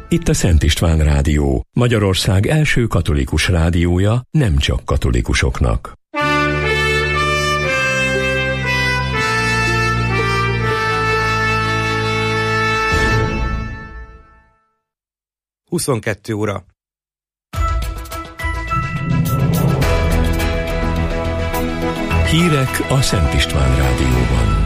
Itt a Szent István Rádió, Magyarország első katolikus rádiója, nem csak katolikusoknak. Huszonkettő óra. Hírek a Szent István Rádióban.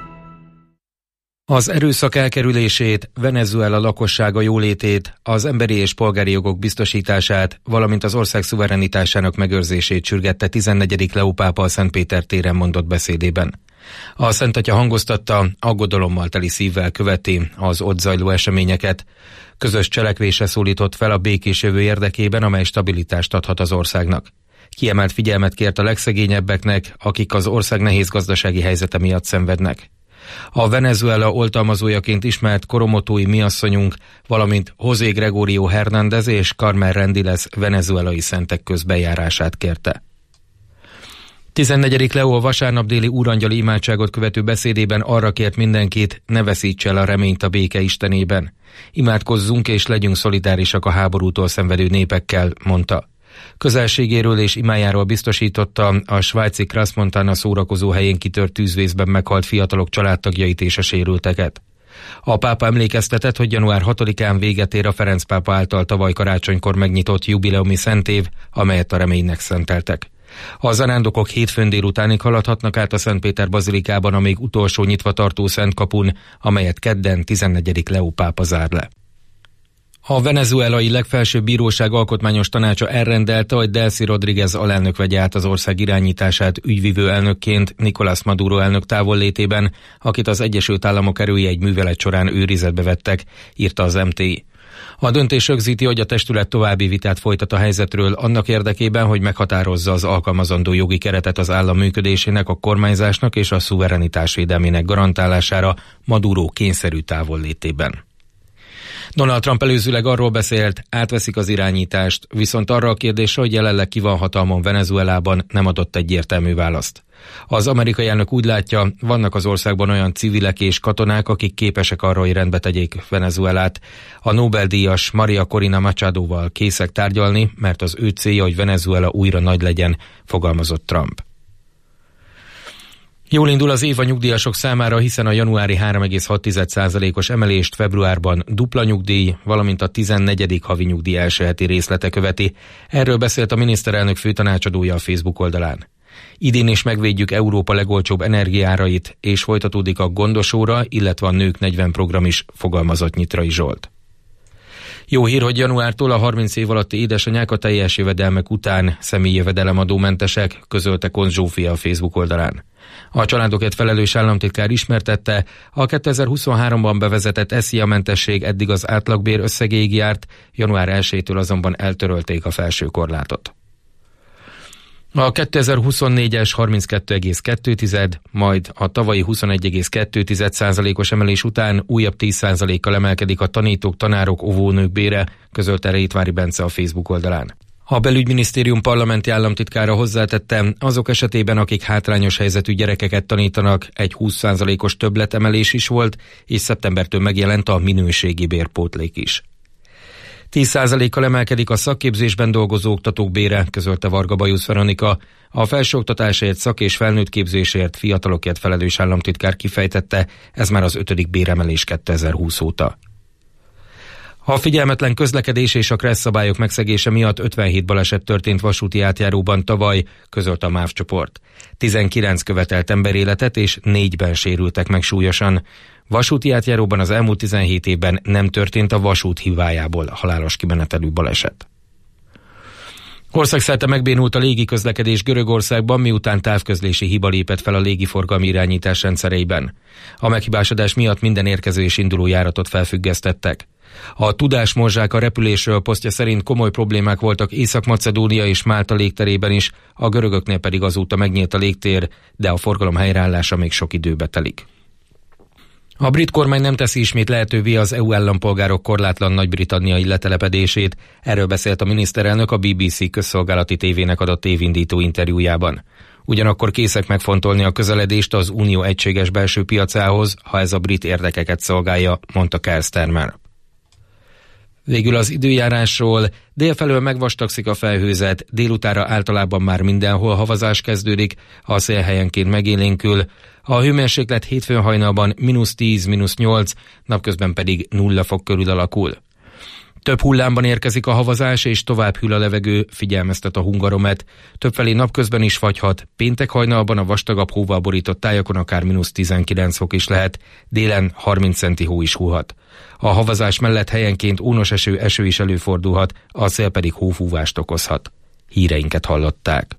Az erőszak elkerülését, Venezuela lakossága jólétét, az emberi és polgári jogok biztosítását, valamint az ország szuverenitásának megőrzését sürgette 14. Leó pápa a Szentpéter téren mondott beszédében. A Szent Atya hangoztatta, aggodalommal teli szívvel követi az ott zajló eseményeket. Közös cselekvésre szólított fel a békés jövő érdekében, amely stabilitást adhat az országnak. Kiemelt figyelmet kért a legszegényebbeknek, akik az ország nehéz gazdasági helyzete miatt szenvednek. A Venezuela oltalmazójaként ismert koromotói miasszonyunk, valamint José Gregorio Hernández és Carmen Rendiles venezuelai szentek közbejárását kérte. 14. Leó a vasárnap déli úrangyali imádságot követő beszédében arra kért mindenkit, ne veszíts el a reményt a béke istenében. Imádkozzunk és legyünk szolidárisak a háborútól szenvedő népekkel, mondta. Közelségéről és imájáról biztosította a svájci Crans-Montana szórakozó helyén kitört tűzvészben meghalt fiatalok családtagjait és a sérülteket. A pápa emlékeztetett, hogy január 6-án véget ér a Ferenc pápa által tavaly karácsonykor megnyitott jubileumi szentév, amelyet a reménynek szenteltek. A zarándokok hétfőn délutánig haladhatnak át a Szentpéter bazilikában a még utolsó nyitva tartó Szentkapun, amelyet kedden 14. Leó pápa zár le. A venezuelai legfelsőbb bíróság alkotmányos tanácsa elrendelte, hogy Delcy Rodríguez alelnök vegye át az ország irányítását ügyvivő elnökként Nicolás Maduro elnök távollétében, akit az Egyesült Államok erői egy művelet során őrizetbe vettek, írta az MTI. A döntés rögzíti, hogy a testület további vitát folytat a helyzetről annak érdekében, hogy meghatározza az alkalmazandó jogi keretet az állam működésének, a kormányzásnak és a szuverenitás védelmének garantálására Maduro kényszerű távollétében. Donald Trump előzőleg arról beszélt, átveszik az irányítást, viszont arra a kérdésre, hogy jelenleg ki van hatalmon Venezuelában, nem adott egyértelmű választ. Az amerikai elnök úgy látja, vannak az országban olyan civilek és katonák, akik képesek arra, hogy rendbe tegyék Venezuelát. A Nobel-díjas Maria Corina Machadoval készek tárgyalni, mert az ő célja, hogy Venezuela újra nagy legyen, fogalmazott Trump. Jól indul az év a nyugdíjasok számára, hiszen a januári 3,6%-os emelést februárban dupla nyugdíj, valamint a 14. havi nyugdíj első heti részlete követi. Erről beszélt a miniszterelnök főtanácsadója a Facebook oldalán. Idén is megvédjük Európa legolcsóbb energiárait, és folytatódik a gondosóra, illetve a Nők 40 program is, fogalmazott Nyitrai Zsolt. Jó hír, hogy januártól a 30 év alatti édesanyák a teljes jövedelmek után személyi jövedelemadómentesek, közölte Koncz Zsófia a Facebook oldalán. A családokért felelős államtitkár ismertette, a 2023-ban bevezetett SZIA-mentesség eddig az átlagbér összegéig járt, január 1-től azonban eltörölték a felső korlátot. A 2024-es 32,2, majd a tavalyi 21,2%-os emelés után újabb 10%-kal emelkedik a tanítók, tanárok, óvónők bére, közölte Rétvári Bence a Facebook oldalán. A belügyminisztérium parlamenti államtitkára hozzátette, azok esetében, akik hátrányos helyzetű gyerekeket tanítanak, egy 20%-os többletemelés is volt, és szeptembertől megjelent a minőségi bérpótlék is. 10%-kal emelkedik a szakképzésben dolgozó oktatók bére, közölte Varga Bajusz Veronika. A felsőoktatásért, szak- és felnőtt képzésért, fiatalokért felelős államtitkár kifejtette, ez már az 5. béremelés 2020 óta. A figyelmetlen közlekedés és a kressz szabályok megszegése miatt 57 baleset történt vasúti átjáróban tavaly, közölt a MÁV csoport. 19 követelt emberéletet és 4-ben sérültek meg súlyosan. Vasúti átjáróban az elmúlt 17 évben nem történt a vasút hibájából halálos kimenetelű baleset. Országszerte megbénult a légiközlekedés Görögországban, miután távközlési hiba lépett fel a légiforgalmi irányítás rendszereiben. A meghibásodás miatt minden érkező és induló járatot felfüggesztettek. A Tudás-morzsák a repülésről posztja szerint komoly problémák voltak Észak-Macedónia és Málta légterében is, a görögöknél pedig azóta megnyílt a légtér, de a forgalom helyreállása még sok időbe telik. A brit kormány nem teszi ismét lehetővé az EU állampolgárok korlátlan nagy-britanniai letelepedését, erről beszélt a miniszterelnök a BBC közszolgálati tévének adott évindító interjújában. Ugyanakkor készek megfontolni a közeledést az unió egységes belső piacához, ha ez a brit érdekeket szolgálja, mondta Keir Starmer. Végül az időjárásról: délfelől megvastagszik a felhőzet, délutánra általában már mindenhol havazás kezdődik, a szél helyenként megélénkül. A hőmérséklet hétfőn hajnalban -10, -8, napközben pedig 0 fok körül alakul. Több hullámban érkezik a havazás, és tovább hűl a levegő, figyelmeztet a Hungaromet. Többfelé napközben is fagyhat, péntek hajnalban a vastagabb hóval borított tájakon akár -19 fok is lehet, délen 30 centi hó is hullhat. A havazás mellett helyenként ónos eső is előfordulhat, a szél pedig hófúvást okozhat. Híreinket hallották.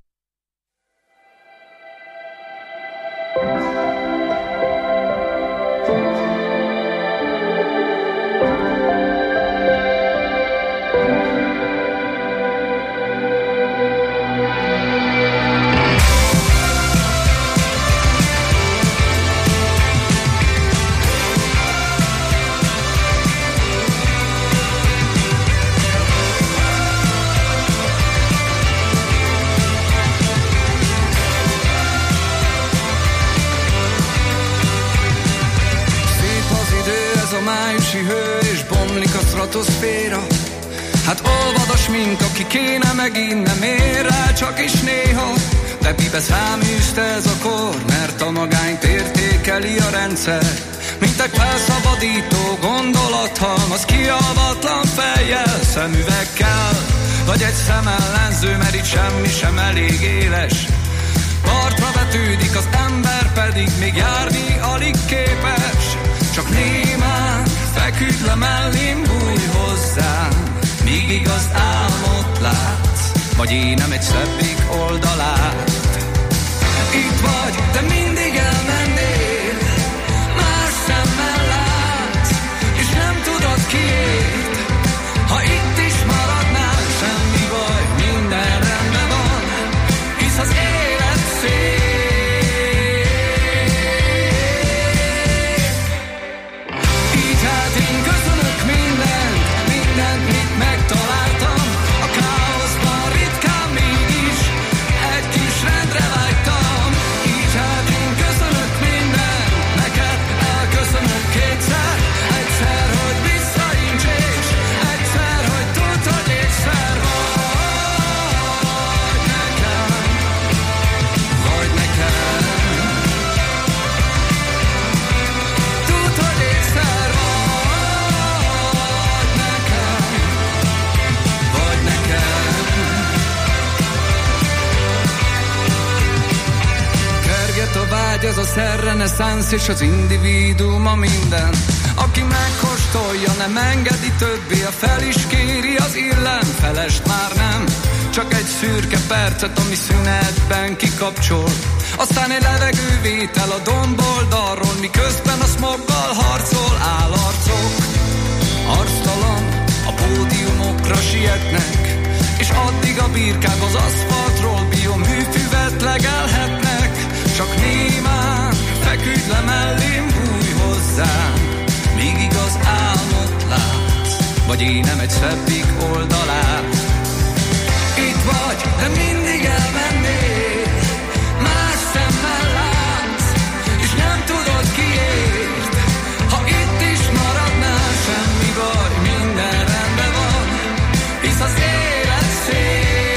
Hát olvad a smink, aki kéne, megint nem ér rá, csak is néha. De mibe száműzte ez a kor, mert a magányt értékeli a rendszer. Mint egy felszabadító gondolathalmaz, kialvatlan fejjel, szemüvegkel, vagy egy szemellenző, mert itt semmi sem elég éles. Partra vetődik az ember, pedig még járni alig képes. Csak némán feküdj le mellém, bújj hozzám, míg igaz álmot látsz, vagy én nem egy szebbik oldalát. Itt vagy, de mindig elmennél, más szemmel látsz, és nem tudod kiért. Ha itt is maradnál, semmi baj, minden rendben van, hisz az élet szép. Ez a szerreneszánsz és az individuum a minden. Aki megkóstolja, nem engedi többé, a fel is kéri az illem, felest már nem. Csak egy szürke percet, ami szünetben kikapcsol. Aztán egy levegővétel a domboldalról, miközben a smoggal harcol állarcok. Arctalan a pódiumokra sietnek, és addig a birkák az aszfaltról bioműfüvet legelhetnek. Csak némán feküdj le mellém, bújj hozzám, míg igaz álmot látsz, vagy én nem egy szebbik oldalát. Itt vagy, de mindig elmennél, más szemmel látsz, és nem tudod kiért. Ha itt is maradnál, semmi baj, minden rendben van, hisz az élet szép.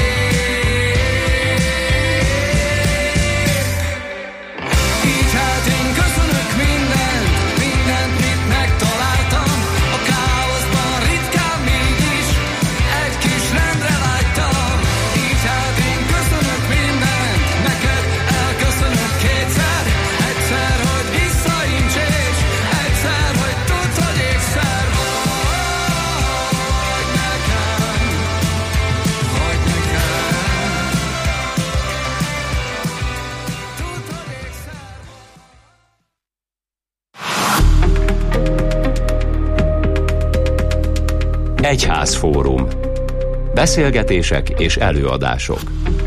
Egyházfórum. Beszélgetések és előadások.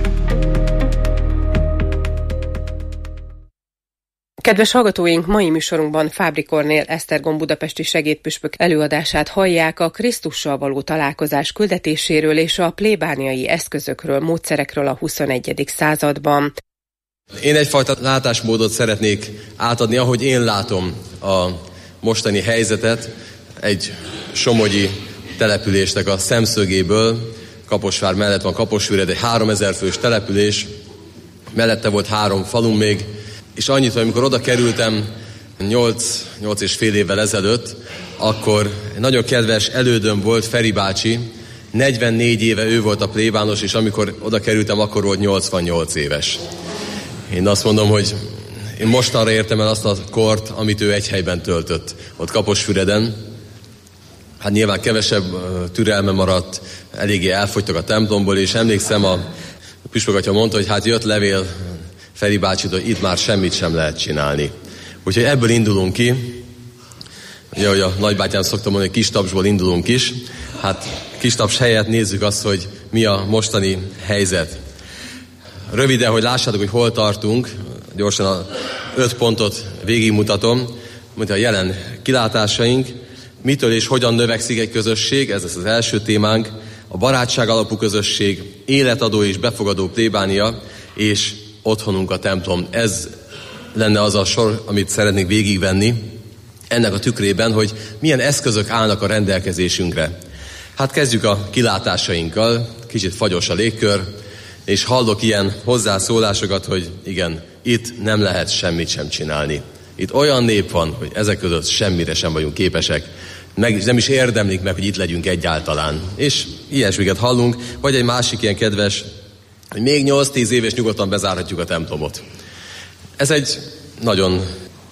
Kedves hallgatóink, mai műsorunkban Fábry Kornél Esztergom budapesti segédpüspök előadását hallják a Krisztussal való találkozás küldetéséről és a plébániai eszközökről, módszerekről a 21. században. Én egyfajta látásmódot szeretnék átadni, ahogy én látom a mostani helyzetet, egy somogyi településnek a szemszögéből. Kaposvár mellett van Kaposfüred, egy 3000 fős település, mellette volt 3 falun még, és annyit, hogy amikor oda kerültem 8 és fél évvel ezelőtt, akkor egy nagyon kedves elődöm volt, Feri bácsi, 44 éve ő volt a plébános, és amikor oda kerültem, akkor volt 88 éves. Én azt mondom, hogy én mostanra értem el azt a kort, amit ő egy helyben töltött, ott Kaposfüreden. Hát nyilván kevesebb türelme maradt, eléggé elfogytak a templomból, és emlékszem, a püspök atya mondta, hogy hát jött levél Feri bácsitól, itt már semmit sem lehet csinálni. Úgyhogy ebből indulunk ki, ugye, ahogy a nagybátyám szoktam mondani, Kistapsból indulunk is. Hát Kistaps helyett nézzük azt, hogy mi a mostani helyzet. Röviden, hogy lássátok, hogy hol tartunk, gyorsan a 5 pontot végigmutatom, mint a jelen kilátásaink, mitől és hogyan növekszik egy közösség, ez lesz az első témánk, a barátság alapú közösség, életadó és befogadó plébánia, és otthonunk a templom. Ez lenne az a sor, amit szeretnék végigvenni ennek a tükrében, hogy milyen eszközök állnak a rendelkezésünkre. Hát kezdjük a kilátásainkkal, kicsit fagyos a légkör, és hallok ilyen hozzászólásokat, hogy igen, itt nem lehet semmit sem csinálni. Itt olyan nép van, hogy ezek között semmire sem vagyunk képesek, meg nem is érdemlik meg, hogy itt legyünk egyáltalán. És ilyesmiket hallunk, vagy egy másik ilyen kedves, hogy még 8-10 éves nyugodtan bezárhatjuk a templomot. Ez egy nagyon,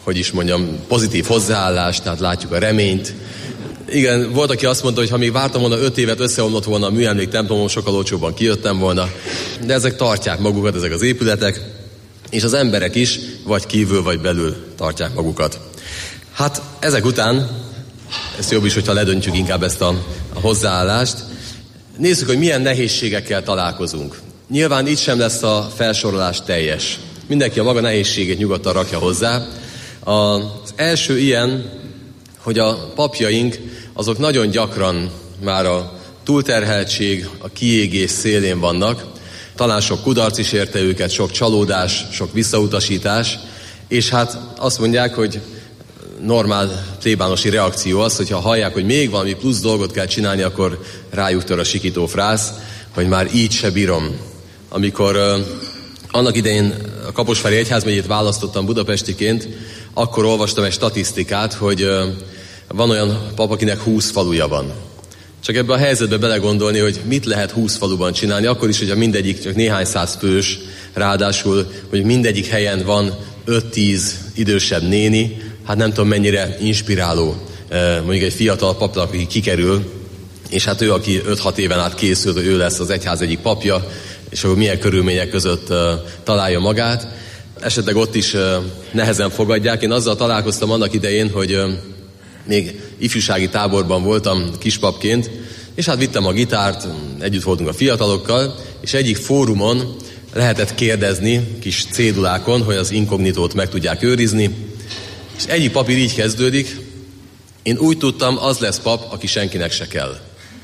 pozitív hozzáállás, tehát látjuk a reményt. Igen, volt, aki azt mondta, hogy ha még vártam volna 5 évet, összeomlott volna a műemlék templomon, sokkal olcsóbban kijöttem volna. De ezek tartják magukat, ezek az épületek, és az emberek is, vagy kívül, vagy belül tartják magukat. Hát ezek után, ez jobb is, hogyha ledöntjük inkább ezt a hozzáállást, nézzük, hogy milyen nehézségekkel találkozunk. Nyilván itt sem lesz a felsorolás teljes. Mindenki a maga nehézségét nyugodtan rakja hozzá. Az első ilyen, hogy a papjaink azok nagyon gyakran már a túlterheltség, a kiégés szélén vannak. Talán sok kudarc is érte őket, sok csalódás, sok visszautasítás, és hát azt mondják, hogy normál plébánosi reakció az, hogyha hallják, hogy még valami plusz dolgot kell csinálni, akkor rájuk tör a sikító frász, hogy már így se bírom. Amikor annak idején a Kaposvári Egyházmegyét választottam budapestiként, akkor olvastam egy statisztikát, hogy van olyan pap, akinek 20 faluja van. Csak ebbe a helyzetbe belegondolni, hogy mit lehet 20 faluban csinálni, akkor is, hogyha mindegyik csak néhány száz fős, ráadásul, hogy mindegyik helyen van 5-10 idősebb néni, hát nem tudom mennyire inspiráló mondjuk egy fiatal papnak, aki kikerül, és hát ő, aki 5-6 éven át készül, hogy ő lesz az egyház egyik papja, és akkor milyen körülmények között találja magát. Esetleg ott is nehezen fogadják. Én azzal találkoztam annak idején, hogy még ifjúsági táborban voltam kispapként, és hát vittem a gitárt, együtt voltunk a fiatalokkal, és egyik fórumon lehetett kérdezni kis cédulákon, hogy az inkognitót meg tudják őrizni, és egyik papír így kezdődik: én úgy tudtam, az lesz pap, aki senkinek se kell.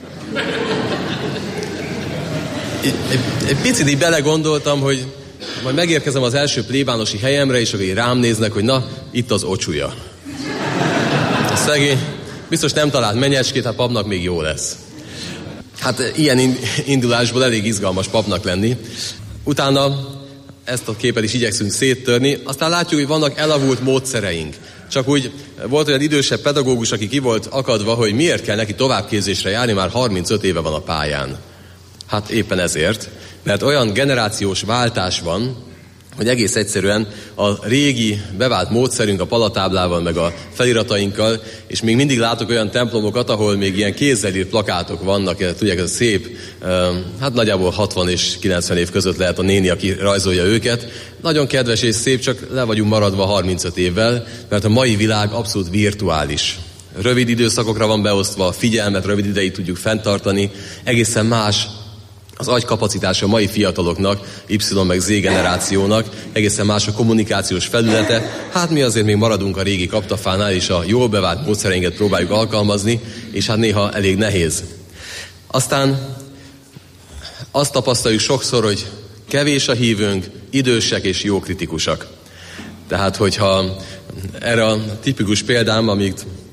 Egy picit így belegondoltam, hogy majd megérkezem az első plébánosi helyemre, és akkor így rám néznek, hogy na, itt az ocsúja. A szegény biztos nem talált menyecskét, hát papnak még jó lesz. Hát ilyen indulásból elég izgalmas papnak lenni. Utána ezt a képet is igyekszünk széttörni, aztán látjuk, hogy vannak elavult módszereink. Csak úgy volt olyan idősebb pedagógus, aki ki volt akadva, hogy miért kell neki továbbképzésre járni, már 35 éve van a pályán. Hát éppen ezért, mert olyan generációs váltás van, hogy egész egyszerűen a régi bevált módszerünk a palatáblával, meg a feliratainkkal, és még mindig látok olyan templomokat, ahol még ilyen kézzel írt plakátok vannak, tudják, ez szép, hát nagyjából 60 és 90 év között lehet a néni, aki rajzolja őket. Nagyon kedves és szép, csak le vagyunk maradva 35 évvel, mert a mai világ abszolút virtuális. Rövid időszakokra van beosztva, a figyelmet rövid ideig tudjuk fenntartani, egészen más az agykapacitása a mai fiataloknak, Y meg Z generációnak, egészen más a kommunikációs felülete. Hát mi azért még maradunk a régi kaptafánál, és a jól bevált módszereinket próbáljuk alkalmazni, és hát néha elég nehéz. Aztán azt tapasztaljuk sokszor, hogy kevés a hívőnk, idősek és jó kritikusak. Tehát, hogyha erre a tipikus példám, amit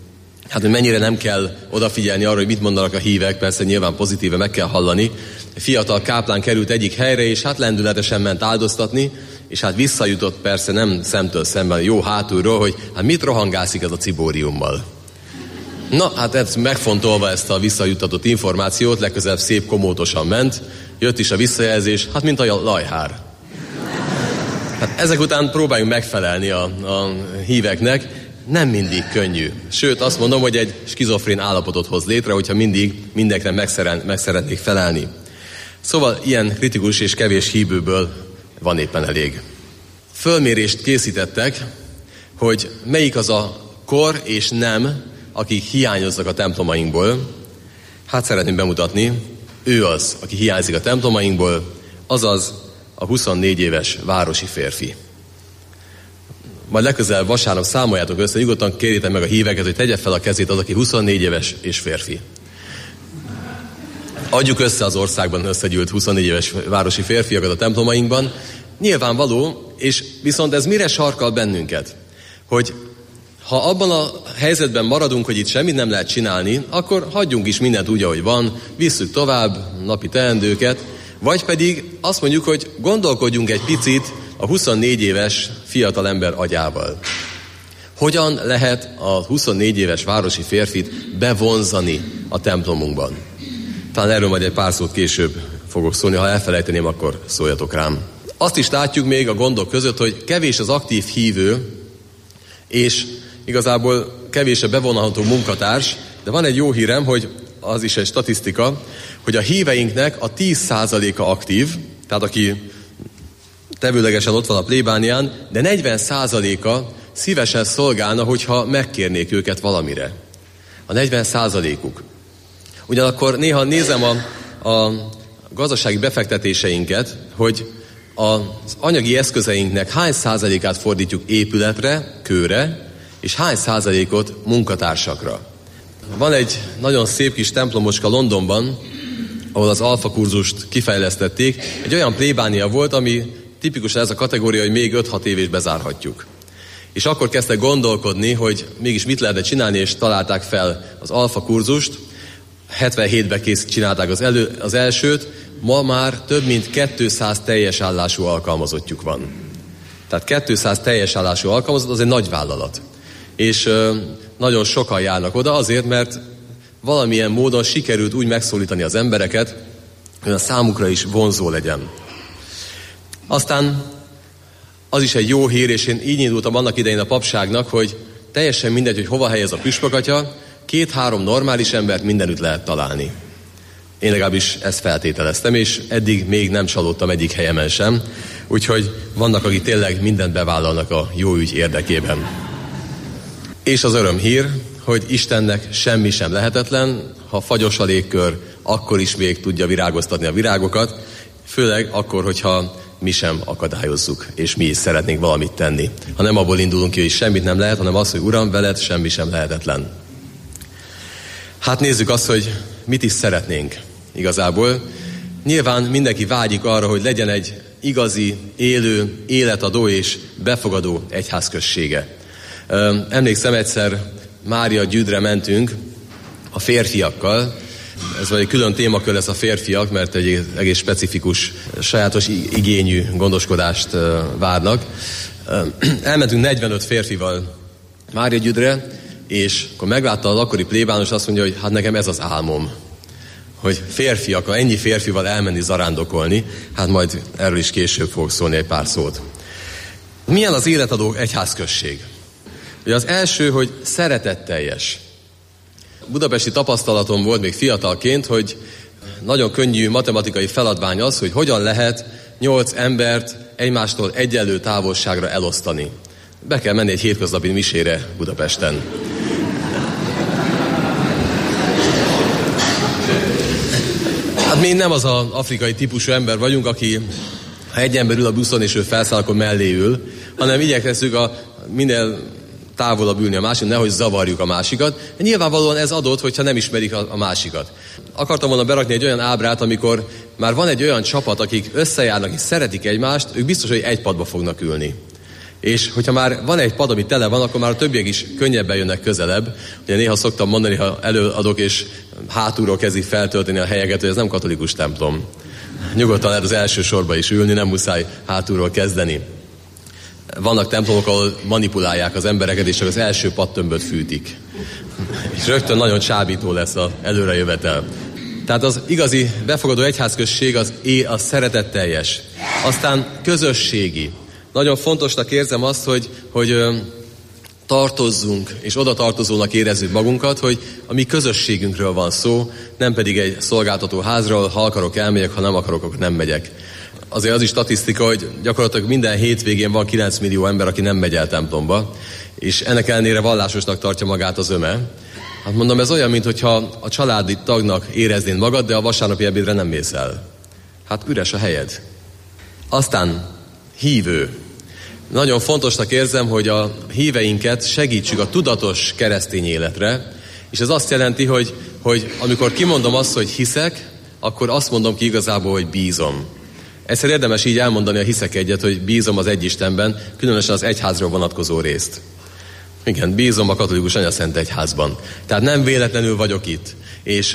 Hát, hogy mennyire nem kell odafigyelni arra, hogy mit mondanak a hívek, persze nyilván pozitíve meg kell hallani. A fiatal káplán került egyik helyre, és hát lendületesen ment áldoztatni, és hát visszajutott persze nem szemtől szemben, jó hátulról, hogy hát mit rohangászik ez a cibóriummal. Na, hát ez megfontolva ezt a visszajuttatott információt, legközelebb szép komótosan ment, jött is a visszajelzés, hát mint a lajhár. Hát ezek után próbáljunk megfelelni a híveknek, nem mindig könnyű. Sőt, azt mondom, hogy egy skizofrén állapotot hoz létre, hogyha mindig mindenkinek meg szeretnék felelni. Szóval ilyen kritikus és kevés hívőből van éppen elég. Fölmérést készítettek, hogy melyik az a kor és nem, akik hiányoznak a templomainkból. Hát szeretném bemutatni, ő az, aki hiányzik a templomainkból, azaz a 24 éves városi férfi. Majd legközelebb vasárnap számoljátok össze, nyugodtan kérjétek meg a híveket, hogy tegye fel a kezét az, aki 24 éves és férfi. Adjuk össze az országban összegyűlt 24 éves városi férfiakat a templomainkban. Nyilvánvaló, és viszont ez mire sarkal bennünket? Hogy ha abban a helyzetben maradunk, hogy itt semmit nem lehet csinálni, akkor hagyjunk is mindent úgy, ahogy van, visszük tovább napi teendőket, vagy pedig azt mondjuk, hogy gondolkodjunk egy picit a 24 éves fiatalember agyával. Hogyan lehet a 24 éves városi férfit bevonzani a templomunkban? Talán erről majd egy pár szót később fogok szólni, ha elfelejteném, akkor szóljatok rám. Azt is látjuk még a gondok között, hogy kevés az aktív hívő, és igazából kevés a bevonható munkatárs, de van egy jó hírem, hogy az is egy statisztika, hogy a híveinknek a 10%-a aktív, tehát aki tevőlegesen ott van a plébánián, de 40%-a szívesen szolgálna, hogyha megkérnék őket valamire. A 40%-uk. Ugyanakkor néha nézem a gazdasági befektetéseinket, hogy az anyagi eszközeinknek hány százalékát fordítjuk épületre, kőre, és hány százalékot munkatársakra. Van egy nagyon szép kis templomoska Londonban, ahol az alfa kurzust kifejlesztették. Egy olyan plébánia volt, ami tipikusan ez a kategória, hogy még 5-6 év is bezárhatjuk. És akkor kezdtek gondolkodni, hogy mégis mit lehetne csinálni, és találták fel az alfa kurzust. 77-ben csinálták az elsőt, ma már több mint 200 teljes állású alkalmazottjuk van. Tehát 200 teljes állású alkalmazott, az egy nagy vállalat. És nagyon sokan járnak oda azért, mert valamilyen módon sikerült úgy megszólítani az embereket, hogy a számukra is vonzó legyen. Aztán az is egy jó hír, és én így indultam annak idején a papságnak, hogy teljesen mindegy, hogy hova helyez a püspökatya, 2-3 normális embert mindenütt lehet találni. Én legalábbis ezt feltételeztem, és eddig még nem csalódtam egyik helyemen sem, úgyhogy vannak, akik tényleg mindent bevállalnak a jó ügy érdekében. És az örömhír, hogy Istennek semmi sem lehetetlen, ha fagyos a légkör, akkor is még tudja virágoztatni a virágokat, főleg akkor, hogyha mi sem akadályozzuk, és mi is szeretnénk valamit tenni. Ha nem abból indulunk ki, hogy semmit nem lehet, hanem az, hogy Uram, veled semmi sem lehetetlen. Hát nézzük azt, hogy mit is szeretnénk igazából. Nyilván mindenki vágyik arra, hogy legyen egy igazi, élő, életadó és befogadó egyházközsége. Emlékszem, egyszer Mária Gyüdre mentünk a férfiakkal. Ez vagy egy külön témakör lesz a férfiak, mert egy egész specifikus, sajátos igényű gondoskodást várnak. Elmentünk 45 férfival Mária Gyüdre, és akkor meglátta az akkori plébános, azt mondja, hogy hát nekem ez az álmom, hogy férfiakkal, ennyi férfival elmenni zarándokolni. Hát majd erről is később fogok szólni egy pár szót. Milyen az életadó egyházközség? Ugye az első, hogy szeretetteljes. Budapesti tapasztalatom volt még fiatalként, hogy nagyon könnyű matematikai feladvány az, hogy hogyan lehet 8 embert egymástól egyenlő távolságra elosztani. Be kell menni egy hétköznapi misére Budapesten. Hát mi nem az az afrikai típusú ember vagyunk, aki ha egy ember ül a buszon és ő felszáll, akkor mellé ül, hanem igyekezzük minél távolabb ülni a másik, nehogy zavarjuk a másikat. Nyilvánvalóan ez adott, hogyha nem ismerik a másikat. Akartam volna berakni egy olyan ábrát, amikor már van egy olyan csapat, akik összejárnak és szeretik egymást, ők biztos, hogy egy padba fognak ülni. És hogyha már van egy pad, ami tele van, akkor már a többiek is könnyebben jönnek közelebb. Ugye néha szoktam mondani, ha előadok és hátulról kezdik feltölteni a helyeket, hogy ez nem katolikus templom. Nyugodtan lehet az első sorba is ülni, nem muszáj hátulról kezdeni. Vannak templomok, ahol manipulálják az embereket, és csak az első padtömböt fűtik. És rögtön nagyon csábító lesz az előrejövetel. Tehát az igazi befogadó egyházközség az szeretetteljes. Aztán közösségi. Nagyon fontosnak érzem azt, hogy tartozzunk, és oda tartozónak érezzük magunkat, hogy a mi közösségünkről van szó, nem pedig egy szolgáltató házról, ha akarok elmegyek, ha nem akarok, akkor nem megyek. Azért az is statisztika, hogy gyakorlatilag minden hétvégén van 9 millió ember, aki nem megy el templomba, és ennek ellenére vallásosnak tartja magát az öme. Hát mondom, ez olyan, mintha a családi tagnak éreznéd magad, de a vasárnapi ebédre nem mész el. Hát üres a helyed. Aztán hívő. Nagyon fontosnak érzem, hogy a híveinket segítsük a tudatos keresztény életre, és ez azt jelenti, hogy amikor kimondom azt, hogy hiszek, akkor azt mondom ki igazából, hogy bízom. Egyszer érdemes így elmondani a hiszek egyet, hogy bízom az Egyistenben, különösen az egyházról vonatkozó részt. Igen, bízom a katolikus anyaszent egyházban. Tehát nem véletlenül vagyok itt. És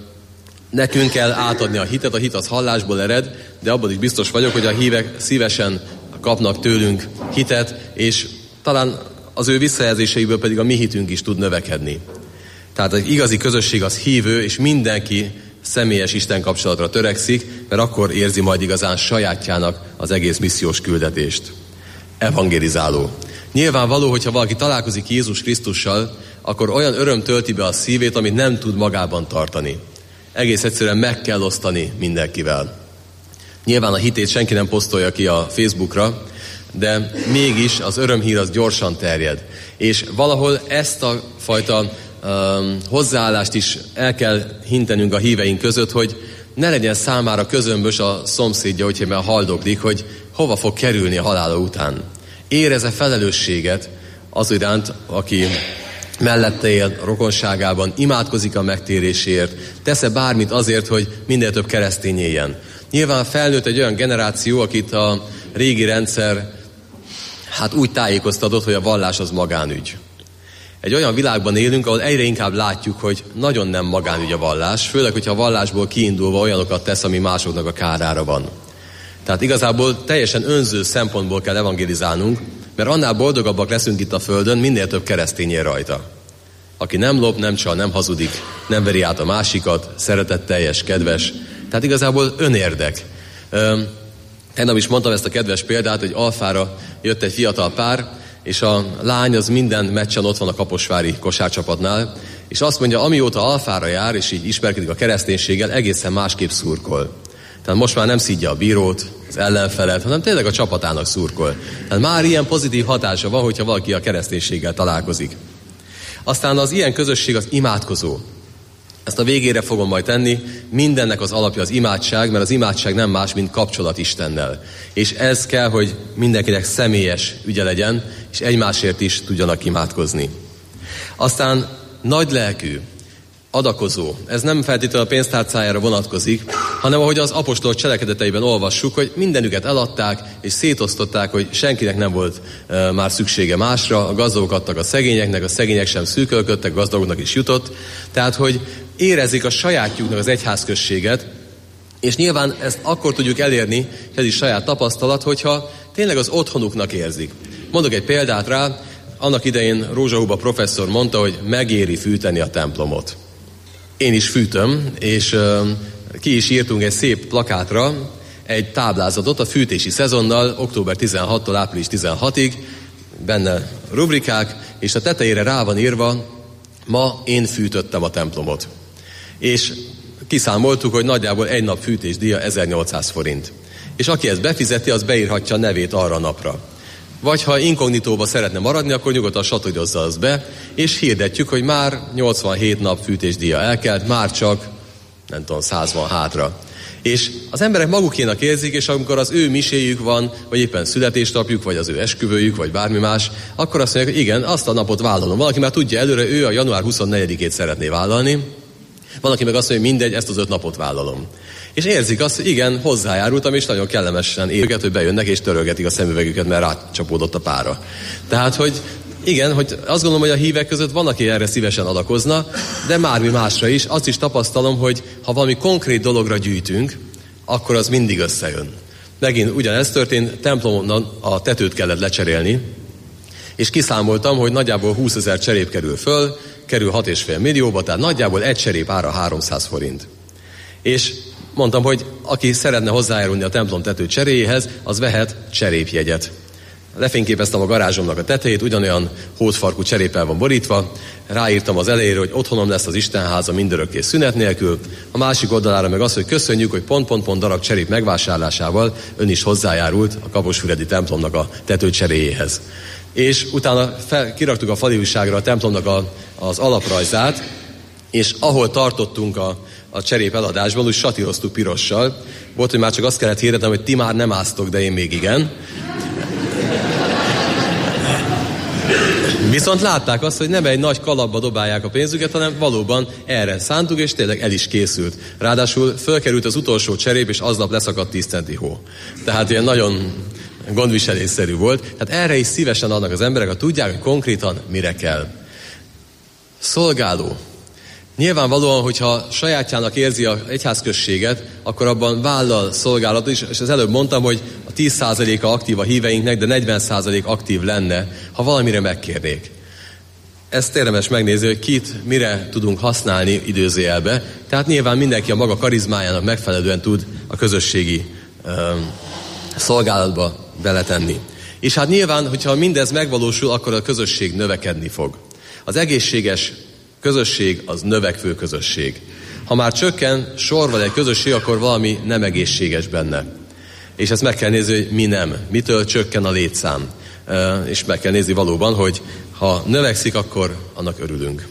nekünk kell átadni a hitet, a hit az hallásból ered, de abban is biztos vagyok, hogy a hívek szívesen kapnak tőlünk hitet, és talán az ő visszajelzéseiből pedig a mi hitünk is tud növekedni. Tehát egy igazi közösség az hívő, és mindenki személyes Isten kapcsolatra törekszik, mert akkor érzi majd igazán sajátjának az egész missziós küldetést. Evangelizáló. Nyilvánvaló, hogyha valaki találkozik Jézus Krisztussal, akkor olyan öröm tölti be a szívét, amit nem tud magában tartani. Egész egyszerűen meg kell osztani mindenkivel. Nyilván a hitét senki nem posztolja ki a Facebookra, de mégis az örömhír az gyorsan terjed. És valahol ezt a fajta hozzáállást is el kell hintenünk a híveink között, hogy ne legyen számára közömbös a szomszédja, hogyha már haldoklik, hogy hova fog kerülni a halála után. Érez-e felelősséget az iránt, aki mellette él rokonságában, imádkozik a megtérésért, tesz-e bármit azért, hogy minél több keresztény éljen. Nyilván felnőtt egy olyan generáció, akit a régi rendszer úgy tájékoztatott, hogy a vallás az magánügy. Egy olyan világban élünk, ahol egyre inkább látjuk, hogy nagyon nem magánügy a vallás, főleg, hogyha a vallásból kiindulva olyanokat tesz, ami másoknak a kárára van. Tehát igazából teljesen önző szempontból kell evangelizálnunk, mert annál boldogabbak leszünk itt a Földön, minél több keresztény él rajta. Aki nem lop, nem csal, nem hazudik, nem veri át a másikat, szeretetteljes, kedves. Tehát igazából önérdek. Tegnap is mondtam ezt a kedves példát, hogy Alfára jött egy fiatal pár, és a lány az minden meccsen ott van a kaposvári kosárcsapatnál, és azt mondja, amióta Alfára jár, és így ismerkedik a kereszténységgel, egészen másképp szurkol. Tehát most már nem szidja a bírót, az ellenfelet, hanem tényleg a csapatának szurkol. Tehát már ilyen pozitív hatása van, hogyha valaki a kereszténységgel találkozik. Aztán az ilyen közösség az imádkozó. Ezt a végére fogom majd tenni, mindennek az alapja az imádság, mert az imádság nem más, mint kapcsolat Istennel. És ez kell, hogy mindenkinek személyes ügye legyen, és egymásért is tudjanak imádkozni. Aztán nagylelkű, adakozó. Ez nem feltétlenül a pénztárcájára vonatkozik, hanem ahogy az apostolok cselekedeteiben olvassuk, hogy mindenüket eladták, és szétosztották, hogy senkinek nem volt már szüksége másra, a gazdagok adtak a szegényeknek, a szegények sem szűkölködtek, gazdagoknak is jutott. Tehát, hogy érezzék a sajátjuknak az egyházközséget, és nyilván ezt akkor tudjuk elérni, ez is saját tapasztalat, hogyha tényleg az otthonuknak érzik. Mondok egy példát rá, annak idején Rózsahuba professzor mondta, hogy megéri fűteni a templomot. Én is fűtöm, és ki is írtunk egy szép plakátra egy táblázatot a fűtési szezonnal, október 16-tól április 16-ig, benne rubrikák, és a tetejére rá van írva, ma én fűtöttem a templomot. És kiszámoltuk, hogy nagyjából egy nap fűtésdíja 1800 forint. És aki ezt befizeti, az beírhatja a nevét arra a napra. Vagy ha inkognitóba szeretne maradni, akkor nyugodtan satodozza azt be, és hirdetjük, hogy már 87 nap fűtésdíja elkelt, már csak, nem tudom, 100 van hátra. És az emberek magukénak érzik, és amikor az ő miséjük van, vagy éppen születésnapjuk, vagy az ő esküvőjük, vagy bármi más, akkor azt mondják, hogy igen, azt a napot vállalom. Valaki már tudja előre, ő a január 24-ét szeretné vállalni, Van, aki meg azt mondja, hogy mindegy, ezt az 5 napot vállalom. És érzik azt, hogy igen, hozzájárultam, és nagyon kellemesen őket, hogy bejönnek és törölgetik a szemüvegüket, mert rácsapódott a pára. Tehát, hogy igen, hogy azt gondolom, hogy a hívek között van, aki erre szívesen adakozna, de bármi másra is. Azt is tapasztalom, hogy ha valami konkrét dologra gyűjtünk, akkor az mindig összejön. Megint ugyanez történt, templomon a tetőt kellett lecserélni, és kiszámoltam, hogy nagyjából 20 000 cserép kerül 6,5 millióba, tehát nagyjából egy cserép ára 300 forint. És mondtam, hogy aki szeretne hozzájárulni a templom tető cseréjéhez, az vehet cserépjegyet. Lefényképeztem a garázsomnak a tetejét, ugyanolyan hódfarkú cseréppel van borítva, ráírtam az elejére, hogy otthonom lesz az Istenháza mindörökké szünet nélkül, a másik oldalára meg az, hogy köszönjük, hogy pont darab cserép megvásárlásával ön is hozzájárult a Kaposfüredi templomnak a tető cseréjéhez. És utána kiraktuk a fali újságra a templomnak az alaprajzát, és ahol tartottunk a cserép eladásban, úgy satíroztuk pirossal. Volt, hogy már csak azt kellett hirdetnem, hogy ti már nem áztok, de én még igen. Viszont látták azt, hogy nem egy nagy kalapba dobálják a pénzüket, hanem valóban erre szántuk, és tényleg el is készült. Ráadásul fölkerült az utolsó cserép, és aznap leszakadt 10 centi hó. Tehát ilyen nagyon gondviselésszerű volt. Tehát erre is szívesen adnak az emberek, ha tudják, hogy konkrétan mire kell. Szolgáló. Nyilvánvalóan, hogyha sajátjának érzi az egyházközséget, akkor abban vállal szolgálatot is, és az előbb mondtam, hogy a 10%-a aktív a híveinknek, de 40% aktív lenne, ha valamire megkérnék. Ezt érdemes megnézni, hogy kit mire tudunk használni idézőjelbe. Tehát nyilván mindenki a maga karizmájának megfelelően tud a közösségi szolgálatba beletenni. És hát nyilván, hogyha mindez megvalósul, akkor a közösség növekedni fog. Az egészséges közösség az növekvő közösség. Ha már csökken sorban egy közösség, akkor valami nem egészséges benne. És ezt meg kell nézni, hogy mi nem. Mitől csökken a létszám. És meg kell nézni valóban, hogy ha növekszik, akkor annak örülünk.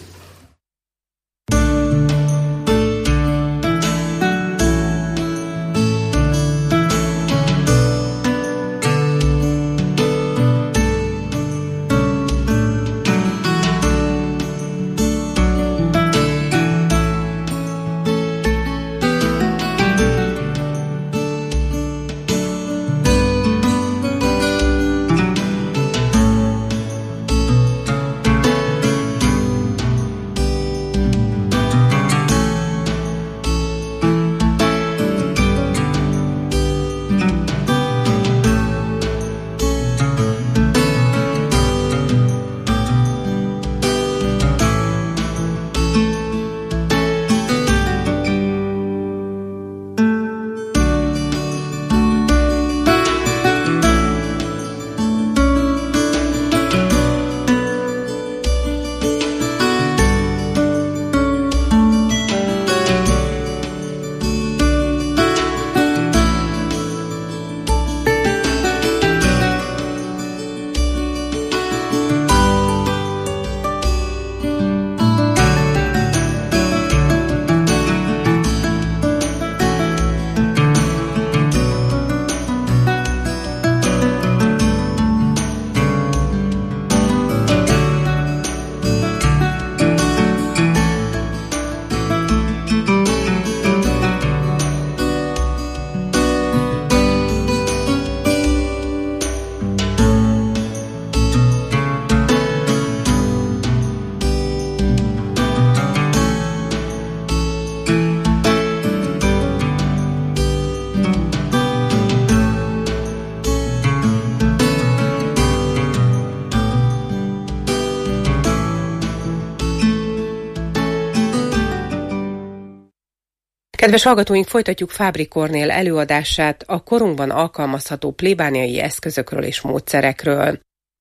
Kedves hallgatóink, folytatjuk Fábri Kornél előadását a korunkban alkalmazható plébániai eszközökről és módszerekről.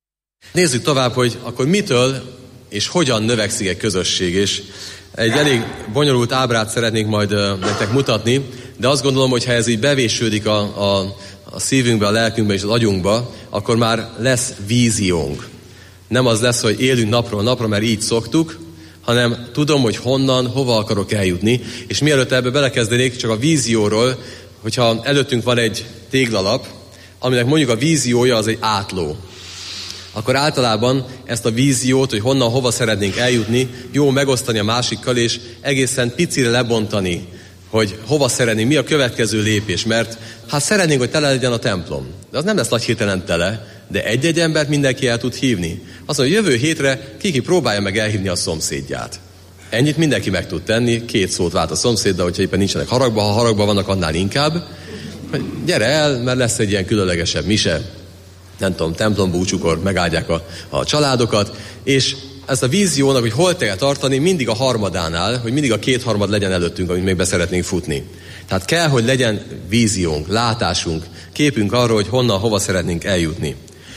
Nézzük tovább, hogy akkor mitől és hogyan növekszik egy közösség, és egy elég bonyolult ábrát szeretnék majd nektek mutatni, de azt gondolom, hogy ha ez így bevésődik a szívünkbe, a lelkünkbe és az agyunkba, akkor már lesz víziónk. Nem az lesz, hogy élünk napról napra, mert így szoktuk, hanem tudom, hogy honnan, hova akarok eljutni, és mielőtt ebbe belekezdenék, csak a vízióról, hogyha előttünk van egy téglalap, aminek mondjuk a víziója az egy átló. akkor általában ezt a víziót, hogy honnan, hova szeretnénk eljutni, jó megosztani a másikkal, és egészen picire lebontani, hogy hova szeretnénk, mi a következő lépés, mert hát szeretnénk, hogy tele legyen a templom. De az nem lesz nagy hirtelen tele, de egy-egy embert mindenki el tud hívni. Azt mondja, jövő hétre ki próbálja meg elhívni a szomszédját. Ennyit mindenki meg tud tenni, 2 szót vált a szomszéddal, hogyha éppen nincsenek haragba, ha haragba vannak, annál inkább. Gyere el, mert lesz egy ilyen különlegesebb mise, nem tudom, templombúcsukor megáldják a családokat, és ezt a víziónak, hogy hol kell tartani, mindig a harmadánál, hogy mindig a 2/3 legyen előttünk, amit még be szeretnénk futni. Tehát kell, hogy legyen víziónk, látásunk, képünk arról, hogy honnan, hova szeretnénk eljutni.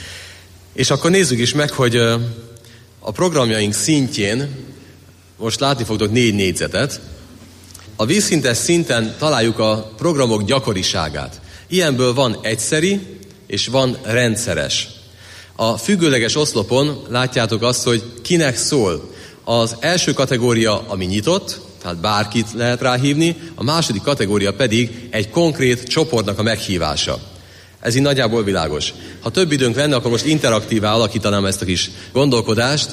És akkor nézzük is meg, hogy a programjaink szintjén, most látni fogtok 4 négyzetet, a vízszintes szinten találjuk a programok gyakoriságát. Ilyenből van egyszeri, és van rendszeres. A függőleges oszlopon látjátok azt, hogy kinek szól. Az első kategória, ami nyitott, tehát bárkit lehet ráhívni, a második kategória pedig egy konkrét csoportnak a meghívása. Ez így nagyjából világos. Ha több időnk lenne, akkor most interaktívá alakítanám ezt a kis gondolkodást,